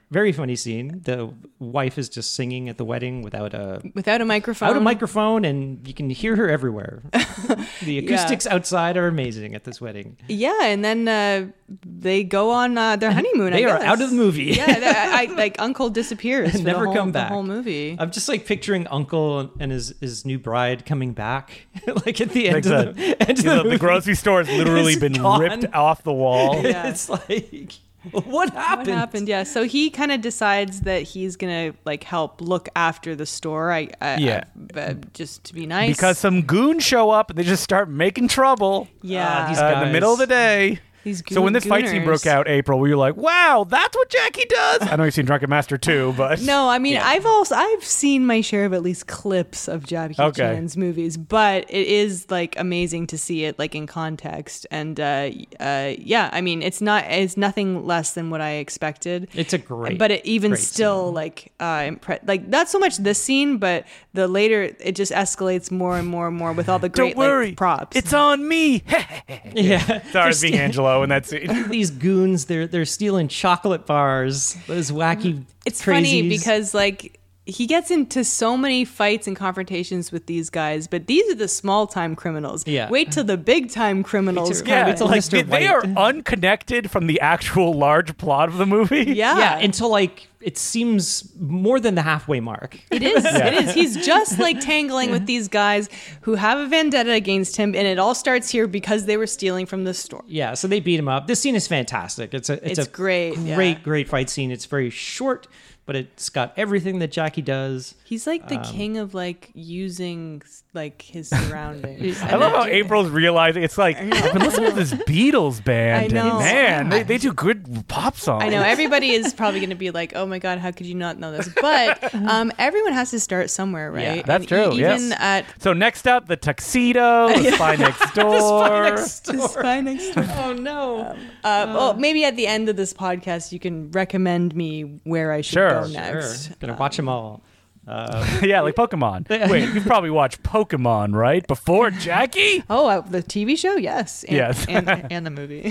Very funny scene. The wife is just singing at the wedding without a Without a microphone. without a microphone, and you can hear her everywhere. The acoustics outside are amazing at this wedding. Yeah, and then uh, they go on uh, their honeymoon. They I are guess. out of the movie. Yeah, they- I, I, like Uncle disappears. For Never the whole, come back. The whole movie. I'm just like picturing Uncle and his, his new bride coming back, like at the end Like of the, end of You know, the, the movie. grocery store has literally It's been gone. ripped off the wall. Yeah. It's like, what happened? What happened? Yeah, so he kind of decides that he's gonna like help look after the store. I, I Yeah. I- uh, just to be nice. Because some goons show up and they just start making trouble yeah, Ah, these uh, in the guys. middle of the day. these So when this fight scene gooners. broke out, April, were you like, wow, that's what Jackie does? I know you've seen Drunken Master too, but... No, I mean Yeah. I've also I've seen my share of at least clips of Jackie Okay. Chan's movies, but it is like amazing to see it like in context. And uh, uh, yeah, I mean it's not it's nothing less than what I expected. It's a great, but it even great still scene. like uh impre- like not so much this scene, but the later it just escalates more and more and more with all the great Don't worry, like, props. it's on me. yeah. Sorry, They're I was being st- Angelo in that scene. These goons, they're they're stealing chocolate bars. Those wacky. It's crazies. funny because like he gets into so many fights and confrontations with these guys, but these are the small time criminals. Yeah. Wait till the big time criminals Wait till- come. Yeah, Wait it's till like Mister they, they are White. unconnected from the actual large plot of the movie. Yeah, Yeah, until like it seems more than the halfway mark. it is. Yeah. It is. He's just like tangling with these guys who have a vendetta against him, and it all starts here because they were stealing from the store. Yeah, so they beat him up. This scene is fantastic. It's a it's, It's a great, yeah. great, great fight scene. It's very short, but it's got everything that Jackie does. He's like Um, the king of like using like his surroundings. I love how April's realizing it's like I've been listening to this Beatles band. I know. And man, they, they do good pop songs. I know everybody is probably going to be like, "Oh my god, how could you not know this?" But um, everyone has to start somewhere, right? Yeah, that's And true, e- yes. Even at So next up, the tuxedo, the spy next door. Next the door. spy next door. Oh no. Uh, well, maybe at the end of this podcast, you can recommend me where I should Sure, go sure. next. Sure. Gonna watch them all. Uh, Yeah, like Pokemon. Wait, you've probably watched Pokemon, right? Before Jackie? Oh, uh, the T V show, yes, and, Yes. and, and the movie.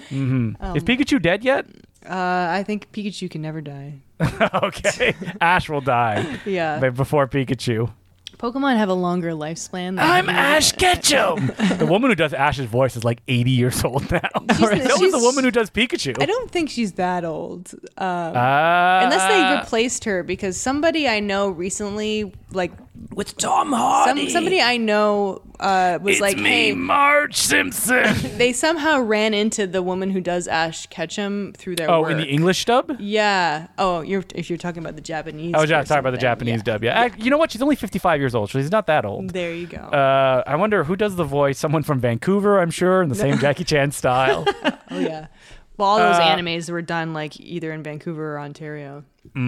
Is Pikachu dead yet? Uh, I think Pikachu can never die. Okay. Ash will die Yeah, but before Pikachu. Pokemon have a longer lifespan. than I'm humans. Ash Ketchum. The woman who does Ash's voice is like eighty years old now. She's- So is she's- the woman who does Pikachu. I don't think she's that old. Uh, Uh, Unless they replaced her, because somebody I know recently, like with Tom some, Hardy. somebody I know uh, was it's like, me, "Hey, Marge Simpson. they somehow ran into the woman who does Ash Ketchum through their Oh, work." in the English dub? Yeah. Oh, you're if you're talking about the Japanese. I was just version, talking about the then Japanese yeah. dub. Yeah. I- you know what? She's only fifty-five years old, so she's not that old. There you go. Uh, I wonder who does the voice. Someone from Vancouver, I'm sure, in the same Jackie Chan style. oh yeah. Well, all those uh, animes were done like either in Vancouver or Ontario.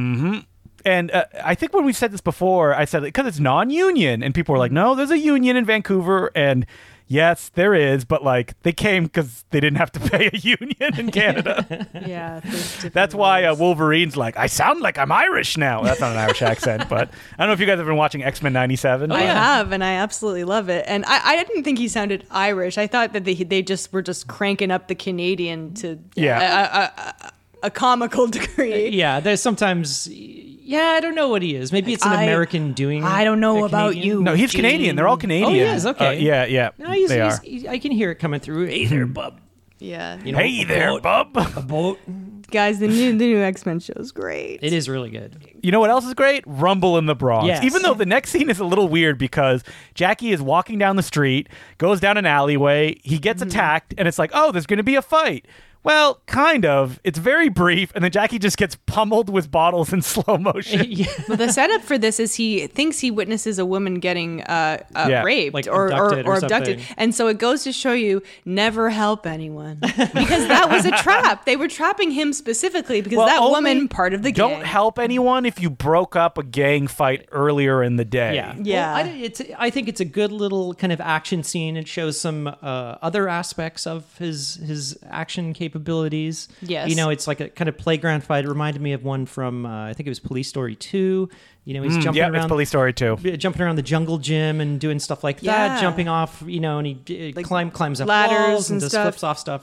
And uh, I think when we've said this before, I said because it's non-union, and people were like, "No, there's a union in Vancouver," and yes, there is, but like they came because they didn't have to pay a union in Canada. Yeah. there's different That's why uh, rules. Wolverine's like, "I sound like I'm Irish now." That's not an Irish accent, but I don't know if you guys have been watching X-Men ninety-seven. I have, and I absolutely love it. And I, I didn't think he sounded Irish. I thought that they they just were just cranking up the Canadian to Yeah. a, a, a, a comical degree. Yeah, there's sometimes. Yeah, I don't know what he is. Maybe it's an I- American doing. I don't know a about Canadian. you. No, he's Gene. Canadian. They're all Canadian. Oh, he is? Okay. Uh, yeah, yeah. No, he's, they he's, are. he- I can hear it coming through. Hey there, bub. Yeah, You know, Hey a there, boat- bub. A boat. guys, the new the new X Men show is great. It is really good. You know what else is great? Rumble in the Bronx. Yes. Even though the next scene is a little weird because Jackie is walking down the street, goes down an alleyway, he gets attacked, and it's like, oh, there's going to be a fight. Well, kind of. It's very brief, and then Jackie just gets pummeled with bottles in slow motion. yeah. Well, the setup for this is he thinks he witnesses a woman getting uh, uh, Yeah, raped like or, or, abducted or or abducted. something. And so it goes to show you never help anyone because that was a trap. They were trapping him specifically because Well, that only woman, part of the gang. Don't help anyone if you broke up a gang fight earlier in the day. Yeah, Yeah. Well, I, it's. I think it's a good little kind of action scene. It shows some uh, other aspects of his his action capabilities. Yes. you know, it's like a kind of playground fight. It reminded me of one from uh, I think it was Police Story two. You know, he's jumping Yeah, around. it's Police Story too. Jumping around the jungle gym and doing stuff like Yeah. that, jumping off, you know, and he uh, Like climb climbs up ladders walls and, and just stuff. flips off stuff.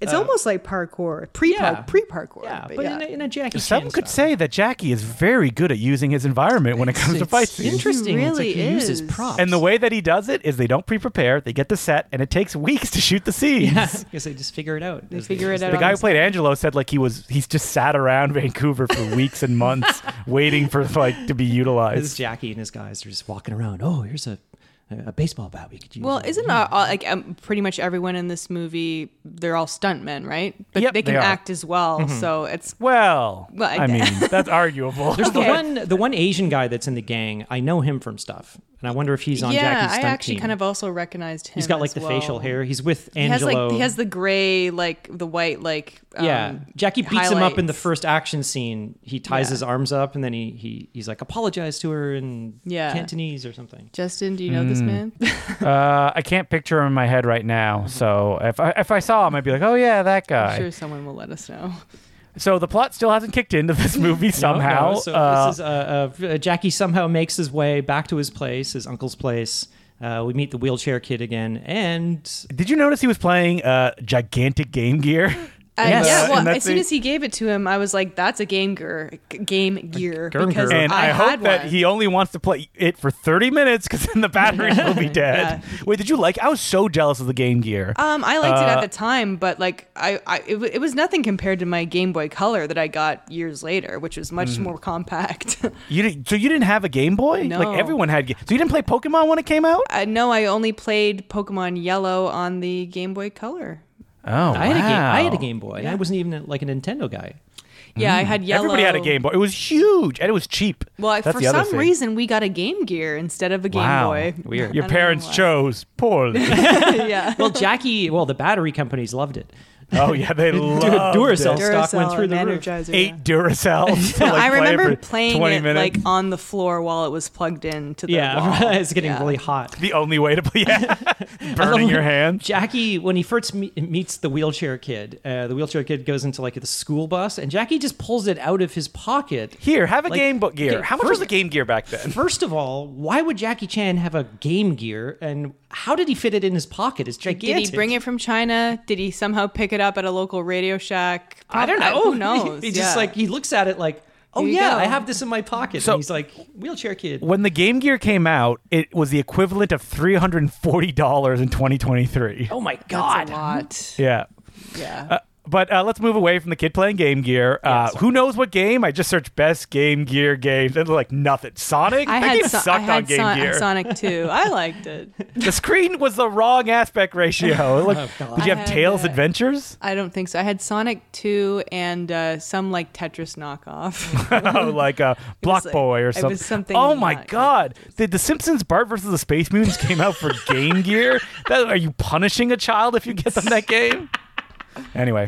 It's uh, almost like parkour, pre yeah. pre parkour. Yeah, but, In, a, in a Jackie Some Chan could style. say that Jackie is very good at using his environment when it comes to It's fight scenes. interesting. He It's really like he uses is. props. And the way that he does it is they don't pre-prepare. They get the set, and it takes weeks to shoot the scenes. yeah, because they just figure it out. They as figure as it out The on guy who the played Angelo said like he was he's just sat around Vancouver for weeks and months waiting for like to be This utilized. Jackie and his guys are just walking around. Oh, here's a a baseball bat we could use. Well, isn't uh, uh, like um, pretty much everyone in this movie? They're all stuntmen, right? But Yep, they can they are. act as well. So it's Well, Well, I- I mean that's arguable. There's the Okay. one the one Asian guy that's in the gang. I know him from stuff, and I wonder if he's on yeah. Jackie's I stunt actually team. kind of also recognized him. He's got like as the well. facial hair. He's with He has Angelo. like he has the gray, like the white, like um, yeah, Jackie beats him up in the highlights. first action scene. He ties Yeah. his arms up, and then he, he he's like apologize to her in Yeah. Cantonese or something. Justin, do you know this man? uh, I can't picture him in my head right now. So if I, if I saw him, I'd be like, oh yeah, that guy. I'm sure someone will let us know. So the plot still hasn't kicked into this movie somehow. No, no. So Uh, this is uh, uh, Jackie somehow makes his way back to his place, his uncle's place. Uh, we meet the wheelchair kid again, and did you notice he was playing uh, gigantic Game Gear? Uh, Yes. Yeah, Uh, well, and that's as soon the- as he gave it to him, I was like, "That's a Game Gear, Game Gear." Gurn Because Gear. And I, I, had hope that one. he only wants to play it for thirty minutes because then the batteries will be dead. Wait, did you like? I was so jealous of the Game Gear. Um, I liked it Uh, at the time, but like I, I it, w- it was nothing compared to my Game Boy Color that I got years later, which was Hmm. much more compact. You didn't, so you didn't have a Game Boy? No. Like everyone had. ga- So you didn't play Pokemon when it came out? I know I only played Pokemon Yellow on the Game Boy Color. Oh, I had a game. I had a wow. Game Boy. and I wasn't even a, like a Nintendo guy. Yeah, I had Yellow. Everybody had a Game Boy. It was huge and it was cheap. Well, I- That's for the other some thing. reason, we got a Game Gear instead of a Game Wow. Boy. Weird. I Your don't know parents why. chose poorly. yeah. Well, Jackie. Well, the battery companies loved it. Oh yeah, they loved Duracell it. stock went Duracell through the and roof. Energizer, yeah. Eight Duracells. to, like, I play remember for playing twenty it minutes. like on the floor while it was plugged in to the Yeah, wall. it's getting Yeah. really hot. the only way to play. Yeah. Burning your hands. Jackie, when he first me- meets the wheelchair kid, uh, the wheelchair kid goes into like the school bus, and Jackie just pulls it out of his pocket. Here, have a Like, Game Boy Gear. okay, How much first- was the Game Gear back then? First of all, why would Jackie Chan have a Game Gear, and how did he fit it in his pocket? It's gigantic. Did he bring it from China? Did he somehow pick it up at a local Radio Shack? I don't know. Who knows? he just Yeah. like he looks at it like, oh Here you yeah, go. I have this in my pocket. So- and he's like, wheelchair kid. When the Game Gear came out, it was the equivalent of three hundred forty dollars in twenty twenty-three. Oh my That's god. a lot. Yeah. Yeah. Uh, but uh, let's move away from the kid playing Game Gear. Uh, Yes. who knows what game? I just searched best Game Gear games. And they're like, nothing. Sonic? I that had, game so- sucked I had on Game Son- Gear. Sonic two. I liked it. The screen was the wrong aspect ratio. Like, God. did you I have had, Tails uh, Adventures? I don't think so. I had Sonic two and uh, some like Tetris knockoff. Oh, like a Block like- Boy or it was something. something Oh my not- God! Did the Simpsons Bart versus the Space Mutants came out for Game Gear? That, are you punishing a child if you get them that game? Anyway,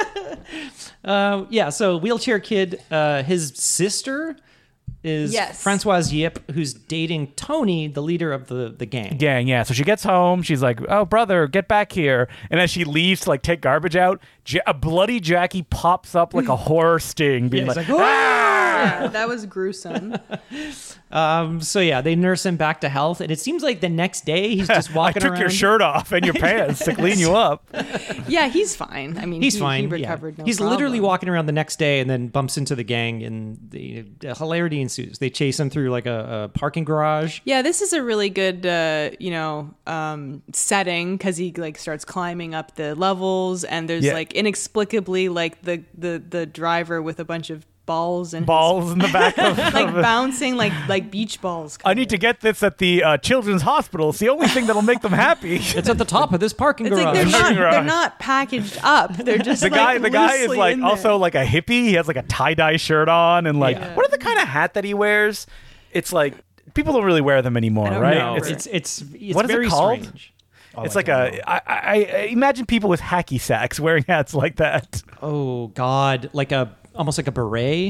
Uh, yeah, so wheelchair kid, uh, his sister is Yes. Francoise Yip, who's dating Tony, the leader of the, the gang. gang, yeah. So she gets home. She's like, "Oh, brother, get back here!" And as she leaves to like take garbage out, Ja- a bloody Jackie pops up like a horror sting, being he's like, like, Yeah, that was gruesome. Um, so yeah, they nurse him back to health, and it seems like the next day he's just "I walking took around. your shirt off and your pants to clean you up." Yeah, he's fine. I mean, He's he, fine. He yeah. recovered. No he's problem. literally walking around the next day, and then bumps into the gang, and the uh, hilarity ensues. They chase him through like a, a parking garage. Yeah, this is a really good, uh, you know, um, setting because he like starts climbing up the levels, and there's Yeah. like inexplicably like the the the driver with a bunch of balls and Balls in the back of. like bouncing like like beach balls. I need to get this at the uh, children's hospital. It's the only thing that'll make them happy. It's at the top of this parking It's like garage. they're not Parking garage. they're not packaged up. They're just The like, guy, the guy is loosely like in there. also like a hippie. He has like a tie dye shirt on, and like, Yeah. what are the kind of hat that he wears? It's like people don't really wear them anymore, I don't right? know. No, It's, it's it's it's What is it very called? strange. it's like a. I, I, I imagine people with hacky sacks wearing hats like that. Oh God, like a almost like a beret.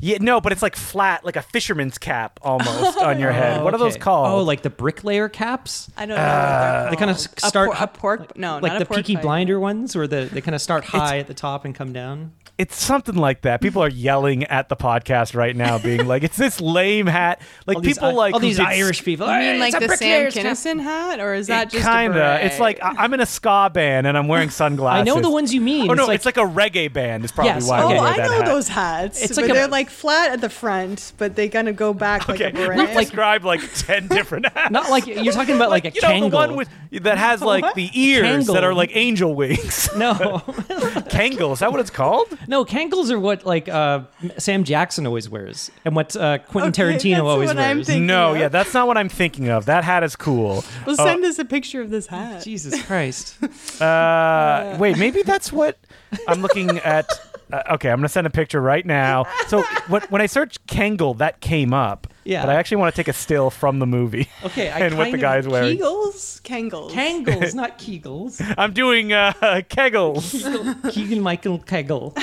Yeah, no, but it's like flat, like a fisherman's cap almost on your head. Oh, What are those okay. called? Oh, like the bricklayer caps? I don't know. what they're They kind of called. start a, por- a pork. No, like not the a pork Peaky pie. Blinder ones, where the, they kind of start high at the top and come down. It's something like that. People are yelling at the podcast right now, being like, "It's this lame hat." Like All these people I- like all who these did- Irish people. You "Hey, mean like it's a the Sam bricklayer's cap." Kinison hat, or is that It just kinda. a beret? It's like I- I'm in a ska band and I'm wearing sunglasses. I know the ones you mean. Oh no, It's like- it's like a reggae band. Is probably Yes, why. okay. I Oh, wear I that know hat. those hats. It's but like a- they're like flat at the front, but they kind of go back Okay, like a beret. let's describe like ten different hats. Not like you're talking about like, a you know, Kangol. the one with that has like What? the ears that Kangol. are like angel wings. No, Kangle, is that what it's called? no, Kangles are what like uh, Sam Jackson always wears, and what uh, Quentin Okay, Tarantino that's always what I'm wears. thinking. No, of. yeah, that's not what I'm thinking of. That hat is cool. Well, send us a picture of this hat. Jesus Christ! Uh, wait, maybe that's what I'm looking at. Uh, okay, I'm gonna send a picture right now. So when, when I searched Kangle, that came up. Yeah. But I actually want to take a still from the movie. Okay, I and what kind the of- guy's wearing. Kegels? Kangles. Kangles, not Kegels. I'm doing uh, Kegels. Keegan Michael Kegel.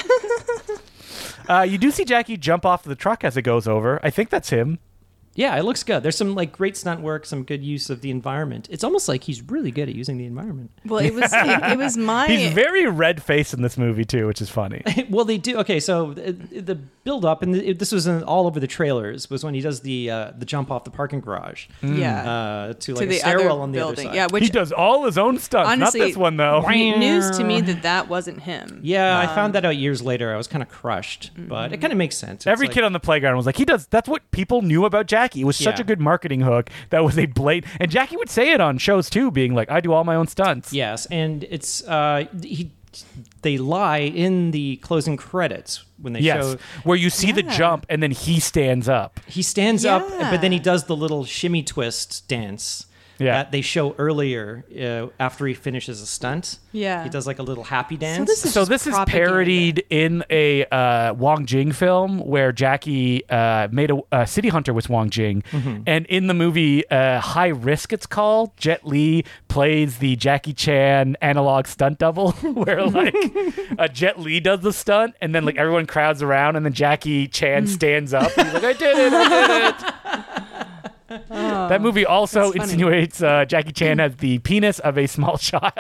Uh, you do see Jackie jump off the truck as it goes over. I think that's him. Yeah, it looks good. There's some like great stunt work, some good use of the environment. It's almost like he's really good at using the environment. Well, it was it, it was my. He's very red faced in this movie too, which is funny. Well, they do. Okay, so the, the build up, and the, this was in, all over the trailers, was when he does the uh, the jump off the parking garage yeah. uh, to like to a the stairwell other on the building. other side. Yeah, which He does all his own stunts, honestly, not this one though. news to me that that wasn't him. Yeah, I Um, found that out years later. I was kind of crushed, but it kind of makes sense. It's Every like- kid on the playground was like, he does. That's what people knew about Jackie. It was such Yeah. a good marketing hook. That was a blatant. And Jackie would say it on shows too, being like, I do all my own stunts. Yes, and it's uh, he. They lie in the closing credits when they Yes. show. Where you see the Yeah. jump and then he stands up. He stands up, Yeah. but then he does the little shimmy twist dance Yeah. that they show earlier uh, after he finishes a stunt. Yeah. He does like a little happy dance. this is So just this is propaganda. parodied in a uh, Wong Jing film where Jackie uh, made a, a City Hunter with Wong Jing, Mm-hmm. and in the movie uh, High Risk, it's called. Jet Li plays the Jackie Chan analog stunt double, where like uh, Jet Li does the stunt, and then like everyone crowds around, and then Jackie Chan stands up. And he's like, "I did it! I did it!" That movie also that's funny. insinuates uh, Jackie Chan as the penis of a small child.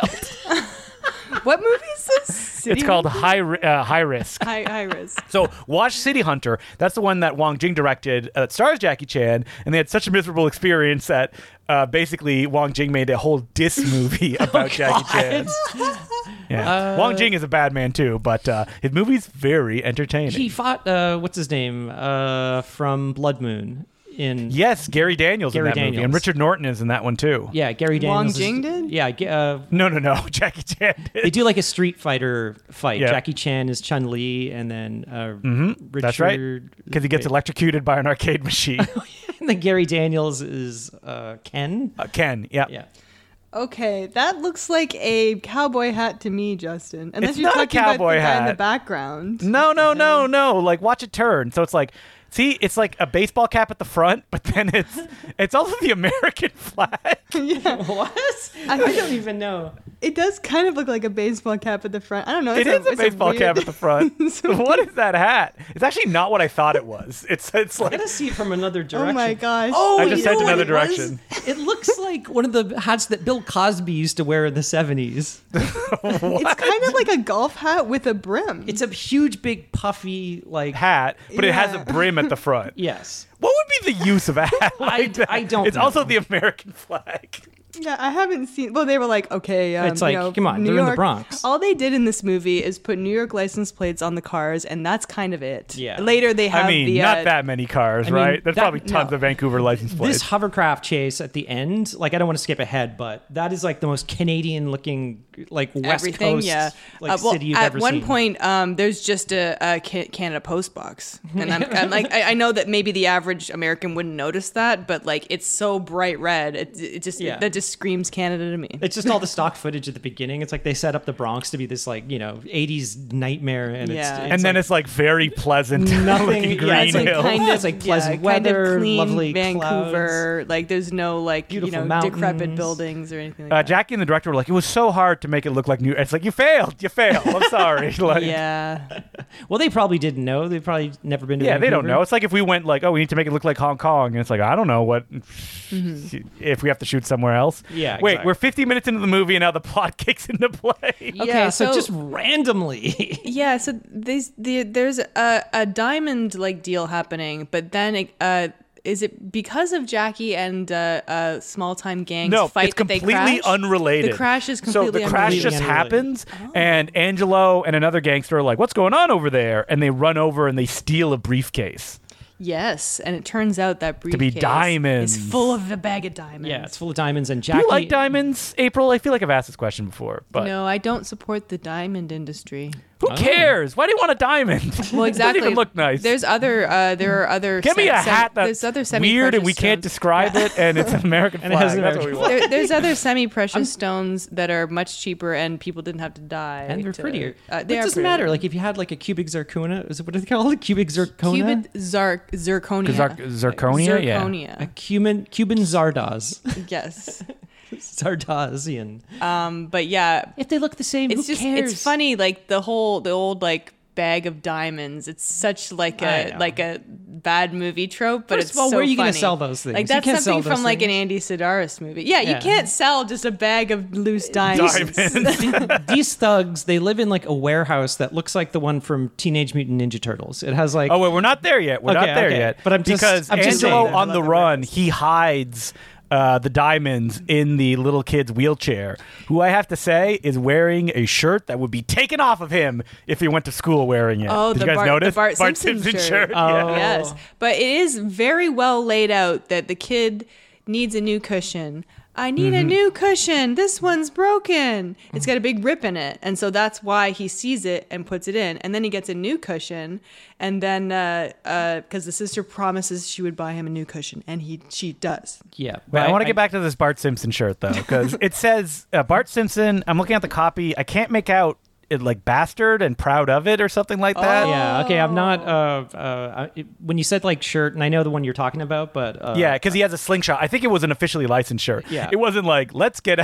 What movie is this? City It's called Hunter? High Ri- uh, High Risk. High, high risk. So watch City Hunter. That's the one that Wong Jing directed. Uh, that stars Jackie Chan, and they had such a miserable experience that uh, basically Wong Jing made a whole diss movie about Jackie Chan. Yeah, Wong Jing is a bad man too, but uh, his movie's very entertaining. he fought uh, what's his name uh, from Blood Moon in yes, Gary Daniels Gary in that movie, Daniels. and Richard Norton is in that one too. yeah Gary Wong Daniels. is- Jing did? Yeah, ge- uh, No, no, no. Jackie Chan did. they do like a Street Fighter fight. Yeah. Jackie Chan is Chun Li, and then uh, Richard. That's right. Because he gets wait. electrocuted by an arcade machine. And then Gary Daniels is uh, Ken. uh, Ken, yeah. Yeah. Okay, that looks like a cowboy hat to me, Justin. Unless It's you're not a talking about cowboy the guy in the hat. background. No, no, no, no. Like, watch it turn. So it's like, see, it's like a baseball cap at the front, but then it's it's also the American flag. What? I, don't even know. It does kind of look like a baseball cap at the front. I don't know. It It's is a it's baseball weird- cap at the front. It's a What is that hat? It's actually not what I thought it was. It's it's I like gotta see it from another direction. Oh my gosh. Oh, I you just know sent what another it was? direction. It looks like one of the hats that Bill Cosby used to wear in the seventies. It's kind of like a golf hat with a brim. It's a huge, big, puffy, like hat, but it has a Yeah. brim at the front. Yes. What would be the use of a hat like I- that? I don't It's know. also the American flag. Yeah, I haven't seen. Well, they were like, okay, um, It's like, you know, come on, New they're in the York. Bronx. All they did in this movie is put New York license plates on the cars, and that's kind of it. Yeah. Later, they have I mean, the. not uh, that many cars, I mean, right? There's that- probably tons no. of Vancouver license plates. This hovercraft chase at the end, like I don't want to skip ahead, but that is like the most Canadian looking, like West Everything, Coast, yeah. like Uh, well, city you've at ever one seen. point, um, there's just a, a Ca- Canada Post box, and I'm, I'm like, I, I know that maybe the average American wouldn't notice that, but like it's so bright red, it, it just Yeah. that just just screams Canada to me. It's just all the stock footage at the beginning. It's like they set up the Bronx to be this like, you know, eighties nightmare, and Yeah. it's, it's and then like it's like very pleasant, nothing. looking Yeah, green it's like hills. kind of it's like pleasant yeah, weather, kind of clean lovely Vancouver. Like there's no like Beautiful you know decrepit mountains. buildings or anything like Uh, that. Jackie and the director were like, it was so hard to make it look like New. It's like you failed, you failed. I'm sorry. Like, Yeah. Well, they probably didn't know. They've probably never been to yeah, they don't Vancouver. know. It's like if we went like, oh, we need to make it look like Hong Kong, and it's like I don't know what Mm-hmm. if we have to shoot somewhere else. Yeah, Wait, exactly. we're fifty minutes into the movie, and now the plot kicks into play. Okay, Yeah, so, so- just randomly. Yeah, so these the, there's a, a diamond like deal happening, but then it, uh, is it because of Jackie and uh, uh, small time gangs No, fight it's that they completely crash? unrelated. The crash is So completely the crash unrelated. just Unrelated. happens, and Angelo and another gangster are like, "What's going on over there?" And they run over and they steal a briefcase. Yes, and it turns out that be briefcase diamonds. is full of a bag of diamonds. Yeah, it's full of diamonds, and Do Jackie. you like diamonds, April? I feel like I've asked this question before, but No, I don't support the diamond industry. who Oh. cares? Why do you want a diamond? Well, exactly. Doesn't even look nice. There's other. Uh, there are other. Give me se- a sem- hat there's other that's weird and we semi-precious can't stones. describe it, and it's an American And it flag. has an That's what we American want. There, there's other semi-precious stones that are much cheaper and people didn't have to die. and they're to- prettier. Uh, it they are doesn't prettier. matter. Like if you had like a cubic zirconia, is it what do they call it? Cubic zirconia. Cuban zar- zirconia. Zir- zirconia, yeah. Zirconia. A Cuban Cuban Zardoz. Yes. Zardozian. Um, but yeah, If they look the same, it's who just cares? it's funny like the whole the old like bag of diamonds. It's such like I a know. like a bad movie trope, but First it's of all, so where are you funny. gonna sell those things? Like You that's can't something sell those from like an things. Andy Sidaris movie. Yeah, Yeah. you can't sell just a bag of loose diamonds. Diamonds. These thugs, they live in like a warehouse that looks like the one from Teenage Mutant Ninja Turtles. It has like Oh, wait, we're not there yet. We're Okay, not there okay. yet. But I'm just- because I'm just Angelo saying. on the run, he hides uh, the diamonds in the little kid's wheelchair, who I have to say is wearing a shirt that would be taken off of him if he went to school wearing it. Oh, Did the you guys Bart- the notice? Bart Simpson shirt. shirt. Oh. Yeah. Yes, but it is very well laid out that the kid needs a new cushion. I need Mm-hmm. a new cushion. This one's broken. It's got a big rip in it. And so that's why he sees it and puts it in. And then he gets a new cushion. And then, uh, uh, because the sister promises she would buy him a new cushion. And he, she does. yeah. But I want to get back to this Bart Simpson shirt though, because it says uh, Bart Simpson. I'm looking at the copy. I can't make out it like bastard and proud of it or something like that. Yeah. Okay. I'm not. Uh, uh, I- it, when you said like shirt, and I know the one you're talking about, but uh, Yeah, because he has a slingshot. I think it was an officially licensed shirt. Yeah. It wasn't like, let's get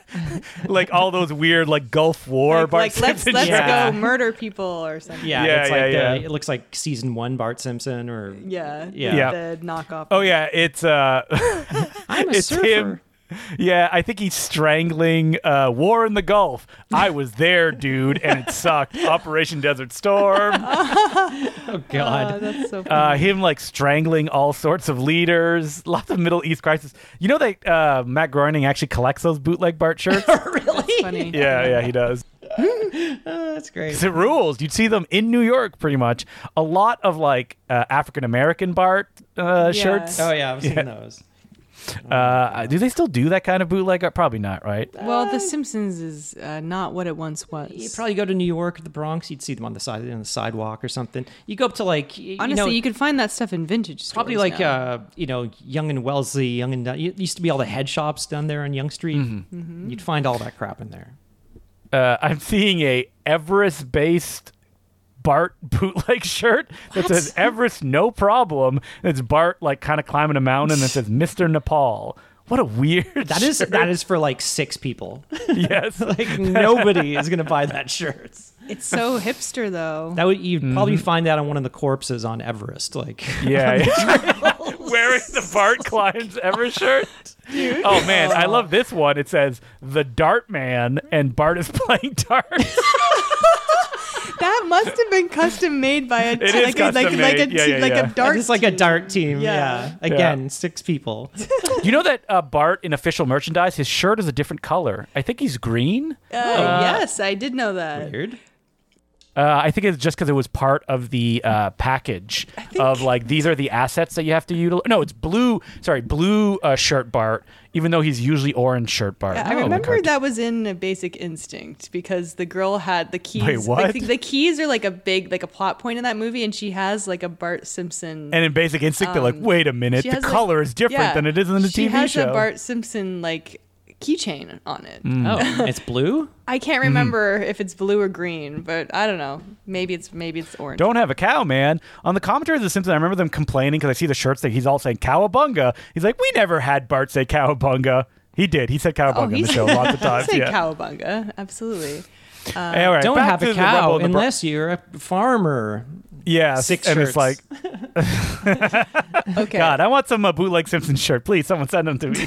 like all those weird like Gulf War Like, Bart like, let's, Simpson let's shirts. Yeah. go murder people or something. Yeah. Yeah, it's yeah, like yeah. The, it looks like season one Bart Simpson or Yeah. Yeah. Yeah. The knockoff. Oh yeah, it's uh I'm a it's surfer. him. Yeah, I think he's strangling uh, War in the Gulf. I was there, dude, and it sucked. Operation Desert Storm. Oh God. Uh, that's so funny. Uh, him like strangling all sorts of leaders. Lots of Middle East crisis. You know that uh, Matt Groening actually collects those bootleg Bart shirts? That's funny. Yeah, yeah, he does. Oh, that's great. 'Cause it rules. You'd see them in New York pretty much. A lot of like uh, African American Bart uh, Yeah. shirts. Oh yeah, I've seen Yeah. those. Uh, do they still do that kind of bootleg? Probably not, right? Well, The Simpsons is uh, not what it once was. You probably go to New York or the Bronx, you'd see them on the side on the sidewalk or something. You go up to like y- Honestly, you, know, you could find that stuff in vintage stores. probably like now. uh, you know, Young and Wellesley, Young and it used to be all the head shops down there on Young Street. Mm-hmm. You'd find all that crap in there. Uh, I'm seeing a Everest-based Bart bootleg shirt that says Everest, no problem. And it's Bart like kind of climbing a mountain, and it says Mister Nepal. What a weird. That is shirt. that is for like six people. yes. Like nobody is gonna buy that shirt. It's so hipster though. That would you'd probably find that on one of the corpses on Everest. Like Yeah. yeah. Wearing the Bart climbs Everest shirt. Oh man, I love this one. It says the Dart Man, and Bart is playing darts. That must have been custom made by a It is like, a, like, custom like a made. Yeah, te- yeah, like yeah. a dart. it's like a team. dart team. Yeah. Yeah. Again, six people. You know that uh, Bart in official merchandise, his shirt is a different color. I think he's green. Uh, yes, I did know that. Weird. Uh, I think it's just because it was part of the uh, package of like these are the assets that you have to utilize. No, it's blue. Sorry, blue uh, shirt Bart. Even though he's usually orange shirt Bart. Yeah, I Oh, the remember cartoon. that was in a Basic Instinct because the girl had the keys. Wait, what? The, the keys are like a big, like a plot point in that movie, and she has like a Bart Simpson. And in Basic Instinct, they're like, wait a minute, she the has, like- color is different yeah, than it is in the she T V has show. a Bart Simpson like keychain on it. Oh, it's blue? I can't remember if it's blue or green, but I don't know. Maybe it's maybe it's orange. Don't have a cow, man. On the commentary of The Simpsons, I remember them complaining because I see the shirts that he's all saying cowabunga. He's like, we never had Bart say cowabunga. He did. He said cowabunga oh, in the show lots of times. He said yeah. cowabunga. Absolutely. Uh, All right, Don't back have to a the cow Rumble in the Bro- unless you're a farmer. Yes, Six and shirts. it's like, Okay. God, I want some uh, bootleg Simpsons shirt. Please, someone send them to me.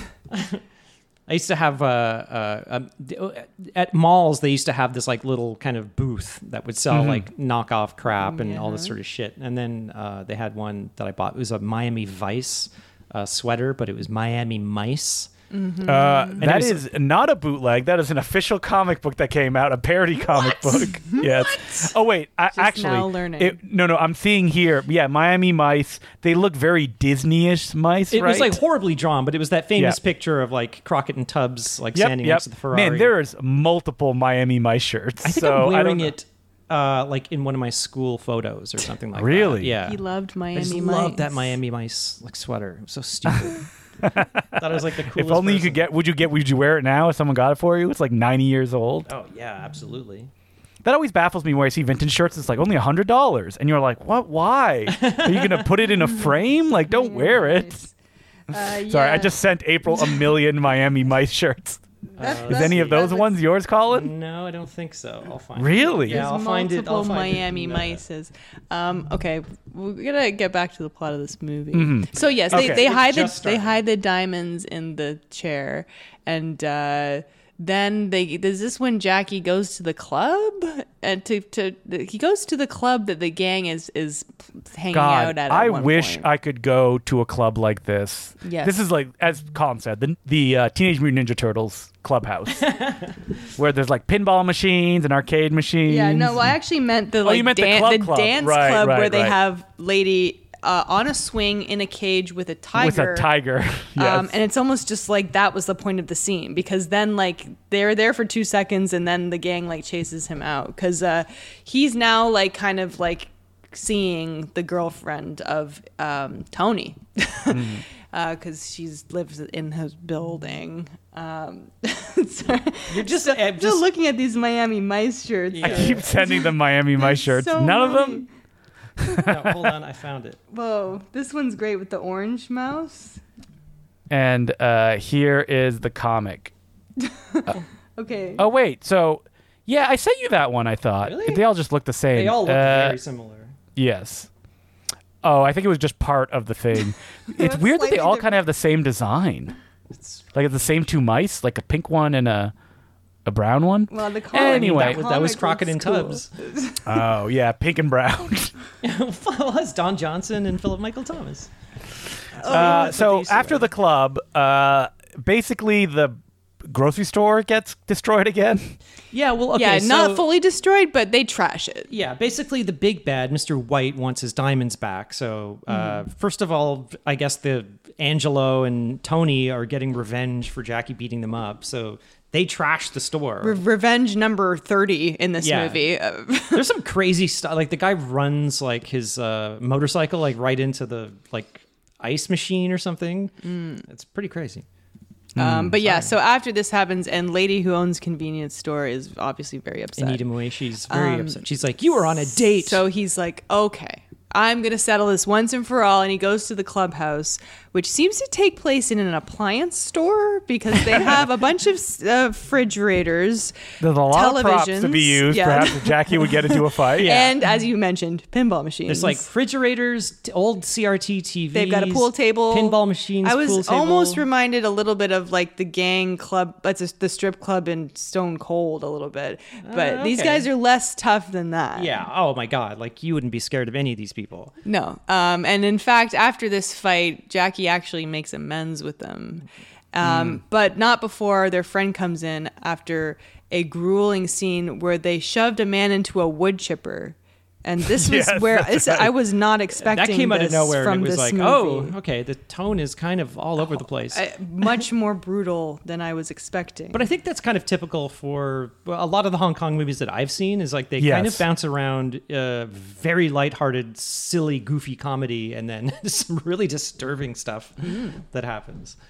I used to have uh, uh, um, d- at malls. They used to have this like little kind of booth that would sell Mm-hmm. like knockoff crap and all this Yeah. sort of shit. And then uh, they had one that I bought. It was a Miami Vice uh, sweater, but it was Miami Mice. Uh, that was- is not a bootleg. That is an official comic book that came out, a parody comic book. Yes. Oh wait, I, Just actually, now learning. it- no, no. I'm seeing here. Yeah, Miami Mice. They look very Disney-ish mice. It right? was like horribly drawn, but it was that famous Yeah. picture of like Crockett and Tubbs like Yep, standing yep. next to the Ferrari. Man, there's multiple Miami Mice shirts. I think so I'm I wearing don't know. it uh, like in one of my school photos or something like that. Really? Yeah. He loved Miami I just Mice. loved that Miami Mice like sweater. It was so stupid. Thought it was like the coolest. If only you person. could get. Would you get? Would you wear it now if someone got it for you? It's like ninety years old. Oh yeah, absolutely. That always baffles me where I see vintage shirts. It's like only a hundred dollars, and you're like, what? Why? Are you gonna put it in a frame? Like, don't wear it. Uh, Sorry, yeah. I just sent April a million Miami Mice shirts. That- Is any of those that's- ones yours, Colin? No, I don't think so. I'll find. Really? It. Yeah, I'll There's find it. I'll multiple find Miami it. Mices. Um, okay, we're gonna get back to the plot of this movie. Mhm. So yes, they, Okay. they It's hide the just they starting. hide the diamonds in the chair, and uh, then they. Is this when Jackie goes to the club and to to he goes to the club that the gang is is hanging out God, at. at I one wish point. I could go to a club like this. Yes. This is like, as Colin said, the the uh, Teenage Mutant Ninja Turtles clubhouse, where there's like pinball machines and arcade machines. Yeah, no, well, I actually meant the like you meant the dan- club the club. dance Right, club where right, they right. have lady uh, on a swing in a cage with a tiger. with a tiger. Yes. Um, and it's almost just like that was the point of the scene, because then like they're there for two seconds and then the gang like chases him out, because uh, he's now like kind of like seeing the girlfriend of um, Tony, because Mm-hmm. uh, she's lives in his building. Um, sorry. You're just, still, uh, still just looking at these Miami Mice shirts. Yeah. I keep sending them Miami Mice shirts. So None of many. them. no, hold on, I found it. Whoa, this one's great with the orange mouse. And uh, here is the comic. Okay. Oh wait, so yeah, I sent you that one. I thought Really? they all just look the same. They all look Uh, very similar. Yes. Oh, I think it was just part of the thing. It's That's weird that they slightly all different. kind of have the same design. It's, Like it's the same two mice, like a pink one and a a brown one. Well, the comic, Anyway. that was, that was comic Crockett and looks Tubbs. cool. Oh yeah, pink and brown. well, it's Don Johnson and Philip Michael Thomas. Uh, what they so used to after wear. the club, uh, basically the grocery store gets destroyed again. Yeah, well, okay, yeah, so, not fully destroyed, but they trash it. Yeah, basically the big bad, Mister White, wants his diamonds back. So uh, first of all, I guess the Angelo and Tony are getting revenge for Jackie beating them up. So they trash the store. Re- revenge number thirty in this Yeah. movie. Uh, There's some crazy stuff. Like the guy runs like his uh, motorcycle like right into the like ice machine or something. It's pretty crazy. um, but yeah, so after this happens, and lady who owns convenience store is obviously very upset. Anita Mue, she's very upset. She's like, "You were on a date." So he's like, okay, I'm going to settle this once and for all. And he goes to the clubhouse, which seems to take place in an appliance store, because they have a bunch of uh, refrigerators. There's a lot of props to be Televisions, used. yeah. Perhaps if Jackie would get into a fight. And as you mentioned, pinball machines. There's like refrigerators, t- old C R T T Vs. They've got a pool table, pinball machines. I was pool table. almost reminded a little bit of like the gang club, that's a, the strip club in Stone Cold a little bit. But Uh, these okay. guys are less tough than that. Yeah. Oh my God. Like you wouldn't be scared of any of these people. No. Um, and in fact, after this fight, Jackie actually makes amends with them. Um, But not before their friend comes in after a grueling scene where they shoved a man into a wood chipper. And this was Yes, where that's this, right. I was not expecting That came out of this nowhere, from and it was this like, movie. oh, okay. The tone is kind of all over the place. I- much more brutal than I was expecting. But I think that's kind of typical for well, a lot of the Hong Kong movies that I've seen. Is like they kind of Yes. bounce around uh, very lighthearted, silly, goofy comedy, and then some really disturbing stuff that happens.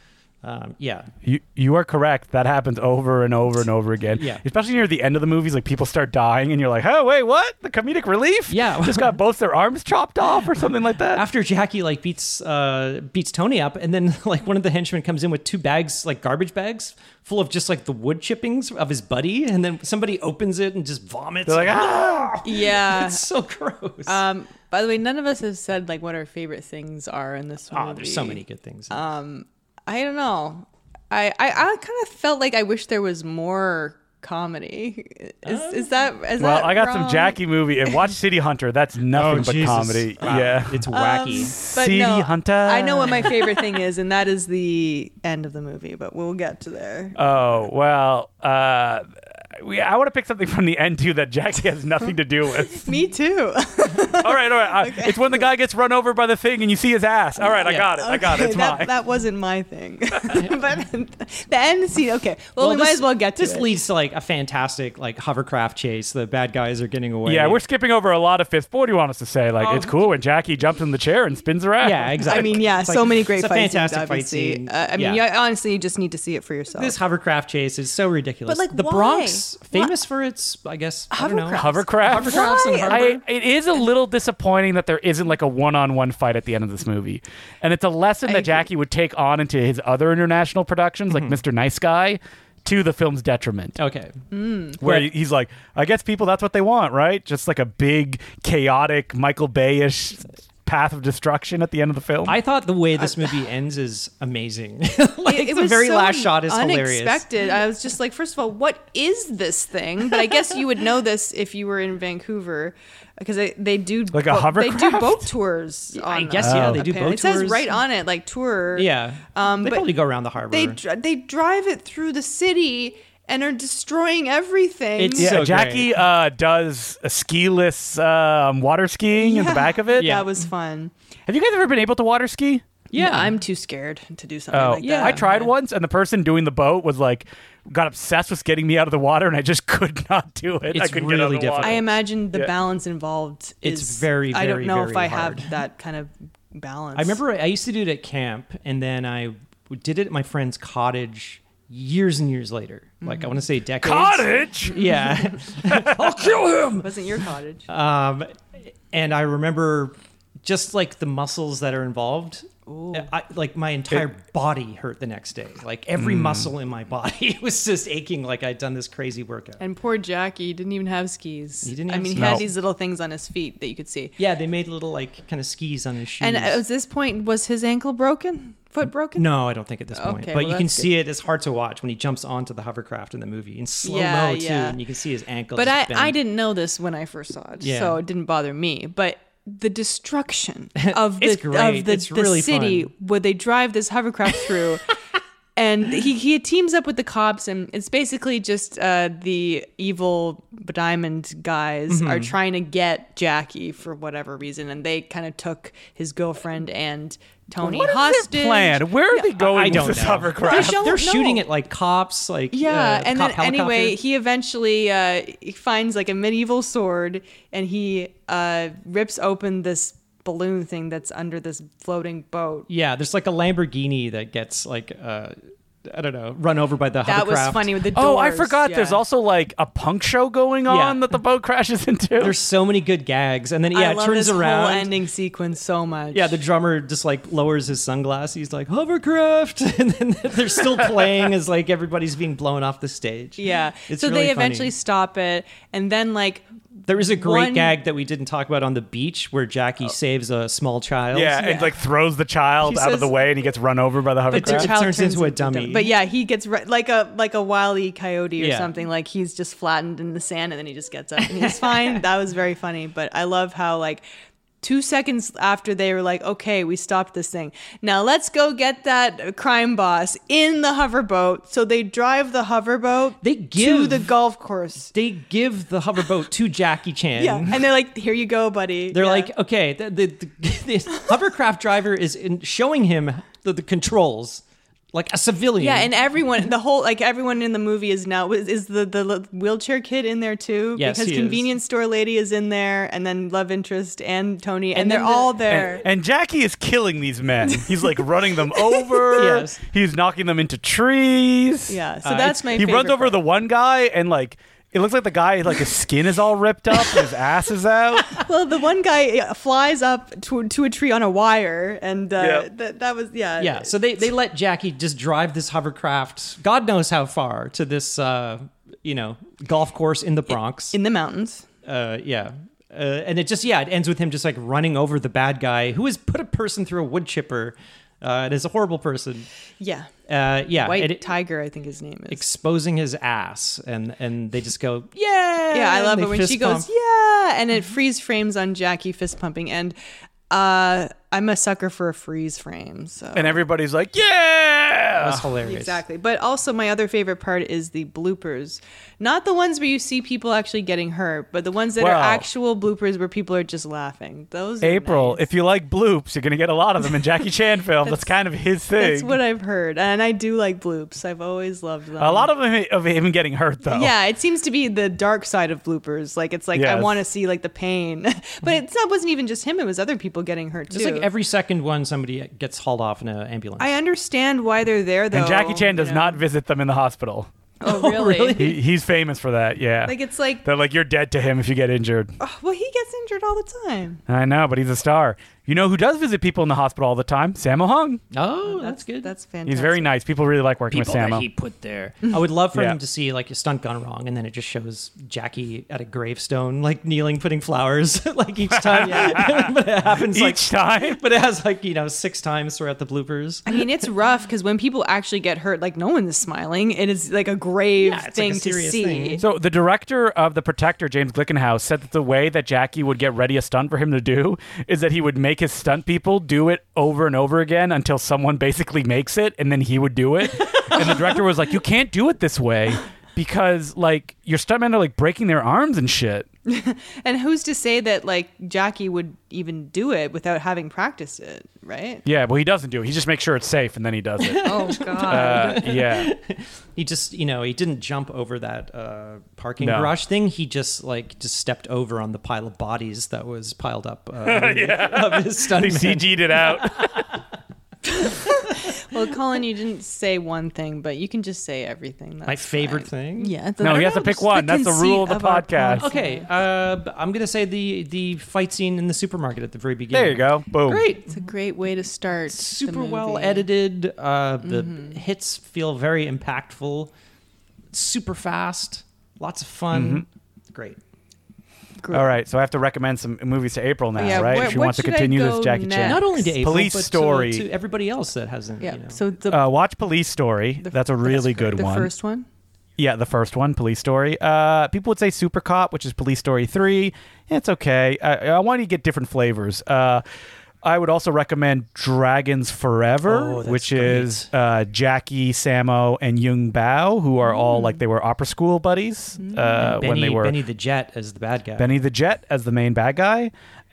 Um, yeah. You you are correct. That happens over and over and over again. Yeah. Especially near the end of the movies, like people start dying, and you're like, "Oh wait, what? The comedic relief? Yeah. just got both their arms chopped off or something like that." After Jackie like beats uh, beats Tony up, and then like one of the henchmen comes in with two bags, like garbage bags, full of just like the wood chippings of his buddy, and then somebody opens it and just vomits. They're like, "Ah!" Yeah. It's so gross. Um, by the way, none of us have said like what our favorite things are in this movie. oh, there's so many good things. Um, I don't know. I, I, I kind of felt like I wish there was more comedy. Is is that is Well, that I got wrong? some Jackie movie and watch City Hunter. That's nothing Oh, but Jesus. comedy. Wow. Yeah. It's wacky. But City no, Hunter. I know what my favorite thing is, and that is the end of the movie. But we'll get to there. Oh well. Uh, we, I want to pick something from the end too that Jackie has nothing to do with. Me too. all right, all right. Uh, It's when the guy gets run over by the thing and you see his ass. All right, I Yeah. got it. I got it. Okay, It's that, mine. that wasn't my thing. But the end scene. Okay. Well, we this, might as well get to this it. leads to like a fantastic like hovercraft chase. The bad guys are getting away. Yeah, we're skipping over a lot of fifth. But what do you want us to say? Like, Oh. it's cool when Jackie jumps in the chair and spins around. Yeah, exactly. I mean, yeah, It's so like- many great it's a fight fantastic scenes. fight Obviously. scene. Uh, I mean, Yeah. you, honestly, you just need to see it for yourself. This hovercraft chase is so ridiculous. But, like, the why? Bronx, Why- famous for its, I guess, I don't know. Hovercraft. Hovercraft. Hovercrafts in Why? harbor. I, it is a little disappointing that there isn't like a one-on-one fight at the end of this movie, and it's a lesson I that agree. Jackie would take on into his other international productions, like Mister Nice Guy, to the film's detriment. Okay. Where But- he's like, I guess people, that's what they want, right? Just like a big, chaotic, Michael Bay-ish path of destruction at the end of the film. I thought the way this movie ends is amazing. like It- it the was very so last shot is hilarious. unexpected. I was just like, first of all, what is this thing? But I guess you would know this if you were in Vancouver, because they, they do Like a bo- They do hovercraft? boat tours. On, I guess, yeah, Oh. they do apparently. boat It says tours. right on it, like tour. Yeah. Um, they but probably go around the harbor. They dr- they drive it through the city and are destroying everything. It's- yeah, so Jackie uh, does a ski-less um, water skiing in the Yeah. back of it. Yeah. That was fun. Have you guys ever been able to water ski? yeah. No, I'm too scared to do something Oh, like yeah. that. I tried once, and the person doing the boat was like, got obsessed with getting me out of the water, and I just could not do it. I It's couldn't get out of really the water. difficult. I imagine the Yeah. balance involved It's is very, I don't very, know very if I hard. have that kind of balance. I remember I used to do it at camp, and then I did it at my friend's cottage years and years later. Like I want to say decades. Cottage? Yeah. I'll kill him. It wasn't your cottage. Um, and I remember just like the muscles that are involved. I, like my entire body hurt the next day. Like every muscle in my body was just aching. Like I'd done this crazy workout. And poor Jackie didn't even have skis. He didn't I have mean, he skis. had No. these little things on his feet that you could see. Yeah, they made little like kind of skis on his shoes. And at this point, was his ankle broken? Foot broken? no, I don't think at this point. Okay, but well, you can that's see it. It's hard to watch when he jumps onto the hovercraft in the movie in slow mo Yeah, too, yeah. and you can see his ankle. But just I, bend. I didn't know this when I first saw it, Yeah. so it didn't bother me. But the destruction of the It's great. of the, It's the really city fun. where they drive this hovercraft through. And he, he teams up with the cops, and it's basically just uh, the evil diamond guys Mm-hmm. are trying to get Jackie for whatever reason, and they kind of took his girlfriend and Tony What is hostage. their plan? Where are they going I with don't this know. hovercraft? don't They're know. shooting at like cops, like Yeah, uh, and cop then anyway, helicopter. he eventually uh, he finds like a medieval sword, and he uh, rips open this balloon thing that's under this floating boat. Yeah, there's like a Lamborghini that gets like uh I don't know, run over by the That was hovercraft. funny with the doors. Oh, I forgot. yeah. There's also like a punk show going on Yeah. that the boat crashes into. There's so many good gags, and then yeah, I it love turns this around. whole ending sequence so much. Yeah, the drummer just like lowers his sunglasses. He's like hovercraft, and then they're still playing as like everybody's being blown off the stage. yeah. It's so really they funny. eventually stop it, and then like There was a great one- gag that we didn't talk about on the beach where Jackie saves a small child. yeah, and like throws the child He out of the says- way, and he gets run over by the But the hovercraft. child turns into a dummy. But yeah, he gets re- like a like a wily coyote or Yeah. something. Like he's just flattened in the sand, and then he just gets up and he's fine. That was very funny. But I love how like two seconds after they were like, okay, we stopped this thing. Now let's go get that crime boss in the hoverboat. So they drive the hoverboat They to give- the golf course. They give the hoverboat to Jackie Chan. Yeah, and they're like, here you go, buddy. They're Yeah. like, okay, the, the, the, the hovercraft driver is in showing him the, the controls. like a civilian. Yeah, and everyone, the whole, like everyone in the movie is now, is is the, the wheelchair kid in there too? Yes, because he convenience store lady is in there, and then love interest and Tony, and, And they're then the- all there. And, and Jackie is killing these men. He's like running them over. Yes. He's knocking them into trees. yeah, so Uh, that's my He favorite runs over part. the one guy and like it looks like the guy like his skin is all ripped up and his ass is out. Well, the one guy uh, flies up to, to a tree on a wire, and uh, Yep. that that was, yeah. Yeah, so they, they let Jackie just drive this hovercraft, God knows how far, to this, uh, you know, golf course in the Bronx. In the mountains. Uh, yeah. Uh, and it just, yeah, it ends with him just like running over the bad guy who has put a person through a wood chipper uh, and is a horrible person. Yeah. Uh, yeah. White and it- Tiger, I think his name is. exposing his ass. And, and they just go, yeah. Yeah, I and love they it when fist she goes, pump. yeah, and it freeze frames on Jackie fist pumping. And uh, I'm a sucker for a freeze frame. So And everybody's like, yeah. That's hilarious. Exactly. But also my other favorite part is the bloopers. Not the ones where you see people actually getting hurt, but the ones that Well- are actual bloopers where people are just laughing. Those are April, nice. if you like bloops, you're going to get a lot of them in Jackie Chan films. That's, kind of his thing. That's what I've heard. And I do like bloops. I've always loved them. a lot of them of him getting hurt though. Yeah, it seems to be the dark side of bloopers. Like it's like I Yes. want to see like the pain, but it's not wasn't even just him. It was other people getting hurt too. Just like every second one, somebody gets hauled off in an ambulance. I understand why they're there though. And Jackie Chan does you know? not visit them in the hospital. Oh really? really? He, he's famous for that, yeah. Like it's like, They're like, you're dead to him if you get injured. oh, well, he gets injured all the time. I know, but he's a star. You know who does visit people in the hospital all the time? Sammo Hung. oh, that's good. That's fantastic. He's very nice. People really like working People with that Sammo. he put there. I would love for Yeah. him to see like a stunt gone wrong, and then it just shows Jackie at a gravestone, like kneeling, putting flowers, like each time. But it happens like, Each time. but it has like you know six times throughout the bloopers. I mean, it's rough because when people actually get hurt, like no one is smiling. It is like a grave Yeah, it's like thing a to serious see. thing. So the director of The Protector, James Glickenhaus, said that the way that Jackie would get ready a stunt for him to do is that he would make his stunt people do it over and over again until someone basically makes it, and then he would do it. And the director was like, you can't do it this way because like your stuntmen are like breaking their arms and shit. And who's to say that like Jackie would even do it without having practiced it, right? Yeah, well, he doesn't do it. He just makes sure it's safe, and then he does it. Oh God. Uh, yeah. He just you know he didn't jump over that uh, parking No. garage thing. He just like just stepped over on the pile of bodies that was piled up uh, of his They stuntmen. C G'd it out. Well, Colin, you didn't say one thing, but you can just say everything. That's My favorite fine. thing. Yeah. it's- No, I he don't has to know, pick just one. That's the rule of conceit the our podcast. podcast. Okay, uh, I'm gonna say the the fight scene in the supermarket at the very beginning. There you go. Boom. Great, It's a great way to start. the super well movie. edited. Uh, the hits feel very impactful. Super fast. Lots of fun. Great. Great. All right, so I have to recommend some movies to April now, Yeah, right? where- if she what wants to should I continue go this Jackie next? Chan. Not only to April, Police but to- Story. to, everybody else that hasn't. Yeah. You know. So the Uh, watch Police Story. the- That's a really good the one. first one. Yeah, the first one, Police Story. Uh, people would say Super Cop, which is Police Story three. It's okay. I, I want you to get different flavors. Uh, I would also recommend Dragons Forever, Oh, that's which great. is uh, Jackie, Sammo, and Yung Bao, who are all like they were opera school buddies uh, Benny, when they were Benny the Jet as the bad guy. Benny the Jet as the main bad guy.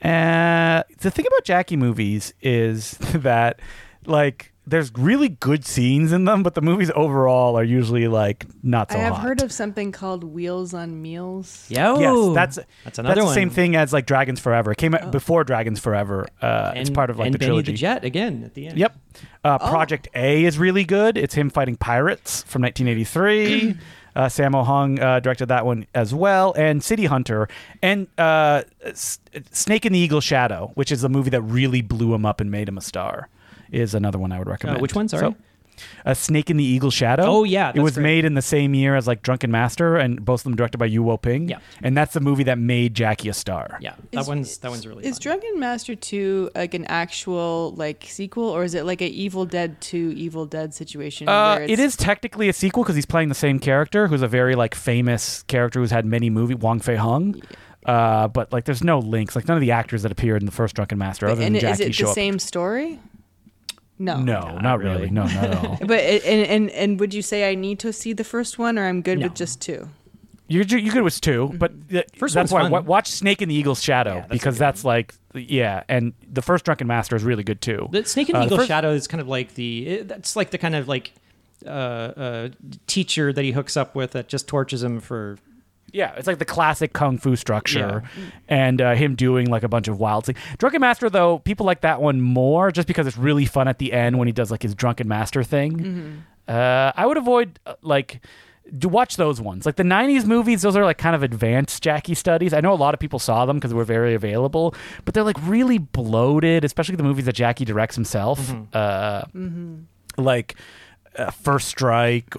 Uh, the thing about Jackie movies is that, like, there's really good scenes in them, but the movies overall are usually like not so I have hot. heard of something called Wheels on Meals. Yo, Yes, that's that's that's another the one. same thing as like Dragons Forever. It came out before Dragons Forever. Uh, it's And- part of like and the Benny trilogy. the Jet again at the end. Yep. Uh, Oh. Project A is really good. It's him fighting pirates from nineteen eighty-three. uh, Sammo Hung uh, directed that one as well, and City Hunter, and uh, S- Snake in the Eagle Shadow, which is a movie that really blew him up and made him a star, is another one I would recommend. Uh, which one? Sorry? So, uh, Snake in the Eagle Shadow. Oh, yeah, it that's was great. made in the same year as like Drunken Master, and both of them directed by Yu Wo Ping. Yeah. and that's the movie that made Jackie a star. Yeah, that Is- one's that one's really Is fun. Drunken Master two like an actual like sequel, or is it like a Evil Dead two Evil Dead situation? Uh, where it it's- is technically a sequel because he's playing the same character, who's a very like famous character who's had many movies, Wong Fei Hung. Uh, but like, there's no links. Like, none of the actors that appeared in the first Drunken Master, other and than is Jackie, it show the up. same story? No. No, No, not not really. really. No, not at all. But it, and, and and would you say I need to see the first one, or I'm good No. with just two? You're you're good with two, but uh, First that's one's why fun. wa- watch Snake in the Eagle's Shadow Yeah, that's a because good that's like yeah, and the first Drunken Master is really good too. The Snake and the Uh, the Eagle first- Shadow is kind of like the it, that's like the kind of like uh, uh, teacher that he hooks up with that just tortures him for. Yeah, it's like the classic kung fu structure, and uh, him doing like a bunch of wild things. Drunken Master, though, people like that one more just because it's really fun at the end when he does like his Drunken Master thing. Mm-hmm. Uh, I would avoid uh, like. Do watch those ones. Like the nineties movies, those are like kind of advanced Jackie studies. I know a lot of people saw them because they were very available, but they're like really bloated, especially the movies that Jackie directs himself. Mm-hmm. Uh, Mm-hmm. Like uh, First Strike,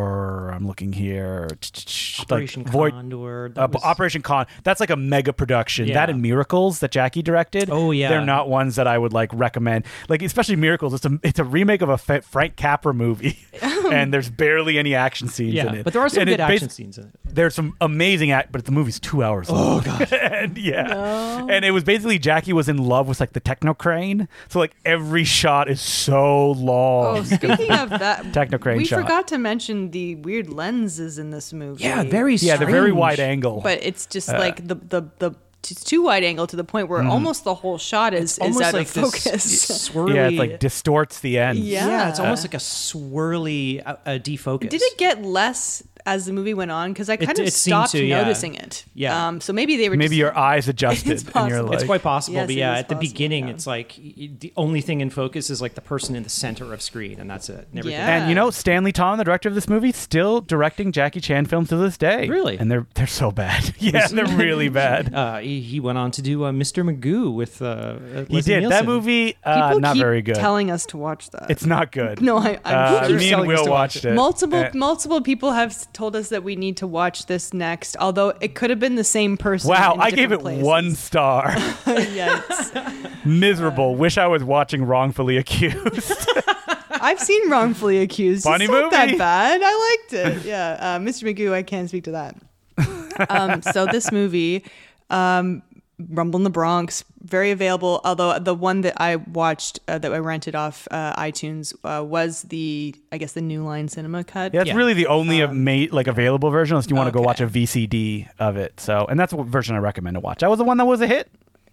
or I'm looking here. Operation like Void, Condor. uh, that was- Operation Con. That's like a mega production. Yeah. That and Miracles that Jackie directed. Oh, yeah. they're not ones that I would like recommend. Like especially Miracles. It's a it's a remake of a F- Frank Capra movie, and there's barely any action scenes yeah, in it. but there are some And good it action basi- scenes in it. There's some amazing act, but the movie's two hours long. Oh god! and, yeah, No. and it was basically Jackie was in love with like the techno crane, so like every shot is so long. Oh, speaking of that, Techno crane we shot. forgot to mention the weird lenses in this movie. Yeah, very yeah, they're very strange. wide angle. But it's just Uh, like the the the it's too wide angle to the point where almost the whole shot is is Almost out like of this focus. swirly. yeah, it like distorts the end. Yeah. Yeah, it's almost like a swirly uh, uh, defocus. Did it get less as the movie went on? Because I kind It- of it seemed stopped to, yeah. noticing it. Yeah. Um. So maybe they were Maybe just, your eyes adjusted, It's and you're possible. like, It's quite possible, Yes, but it yeah, is at the possible, beginning, yeah. it's like y- the only thing in focus is like the person in the center of screen, and that's it. And everything- Yeah. And you know, Stanley Tom, the director of this movie, still directing Jackie Chan films to this day. Really? And they're they're so bad. yeah, they're really bad. Uh, he, he went on to do uh, Mister Magoo with. Uh, uh, He Leslie did Nielsen. that movie. Uh, people not keep very good. telling us to watch that. It's not good. no, I, I'm Uh, keeps me and telling us Will to watch watched it? it. multiple Uh, multiple people have told us that we need to watch this next. Although it could have been the same person. Wow, in I gave it different places. one star. Yes. Miserable. Wish I was watching Wrongfully Accused. I've seen Wrongfully Accused. Funny it's not movie. that bad. I liked it. Yeah. Uh, Mister Magoo, I can't speak to that. Um, so this movie, um, Rumble in the Bronx, very available. Although the one that I watched uh, that I rented off uh, iTunes uh, was the, I guess, the New Line Cinema cut. Yeah, it's Yeah. really the only Um, ma- like available version unless you want to go okay. watch a V C D of it. So, and that's what version I recommend to watch. That was the one that was a hit.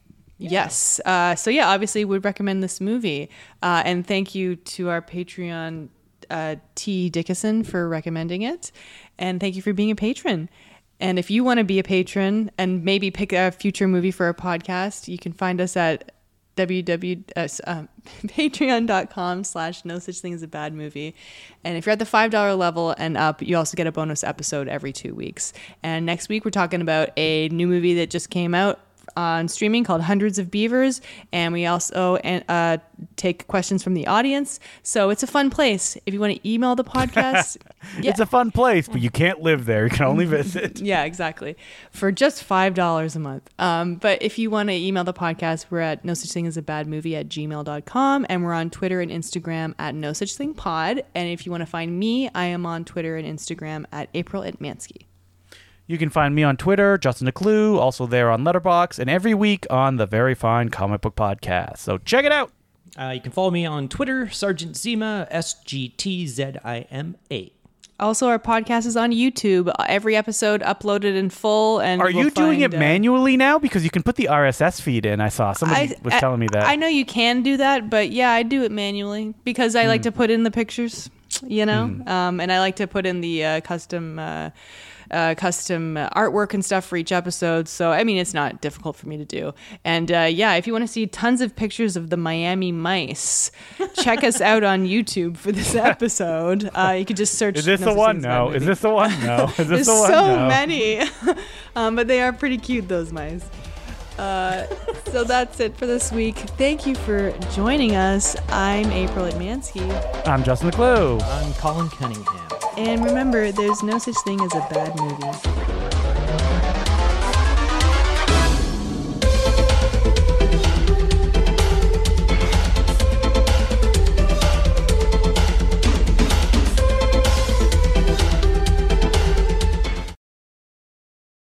Yes. Uh, so yeah, obviously would recommend this movie. Uh, and thank you to our Patreon, uh, T. Dickinson, for recommending it. And thank you for being a patron. And if you want to be a patron and maybe pick a future movie for our podcast, you can find us at www uh, um, patreon.com slash no such thing as a bad movie. And if you're at the five dollar level and up, you also get a bonus episode every two weeks. And next week, we're talking about a new movie that just came out on streaming called Hundreds of Beavers, and we also uh, take questions from the audience. So it's a fun place. If you want to email the podcast, yeah. It's a fun place, but you can't live there. You can only visit. Yeah, exactly. For just five dollars a month. Um, but if you want to email the podcast, we're at no such thing as a bad movie at gmail dot com, and we're on Twitter and Instagram at no such thing pod. And if you want to find me, I am on Twitter and Instagram at April Atmansky. You can find me on Twitter, Justin DeClue, also there on Letterboxd, and every week on the Very Fine Comic Book Podcast. So check it out. Uh, you can follow me on Twitter, Sergeant Zima, S G T Z I M A. Also, our podcast is on YouTube. Every episode uploaded in full. And Are we'll you doing find, it uh, manually now? Because you can put the R S S feed in. I saw somebody was I- telling me that. I know you can do that, but yeah, I do it manually because I Hmm. like to put in the pictures, you know, um, and I like to put in the uh, custom. Uh, Uh, custom uh, artwork and stuff for each episode. So, I mean, it's not difficult for me to do. And uh, yeah, if you want to see tons of pictures of the Miami mice, check us out on YouTube for this episode. Uh, you could just search. Is this No the Such one? Thing as a Bad No. Is Movie. this the one? No. Is this There's the one? so No. many. um, but they are pretty cute, those mice. Uh, so that's it for this week. Thank you for joining us. I'm April Atmansky. I'm Justin DeClue. I'm Colin Cunningham. And remember, there's no such thing as a bad movie.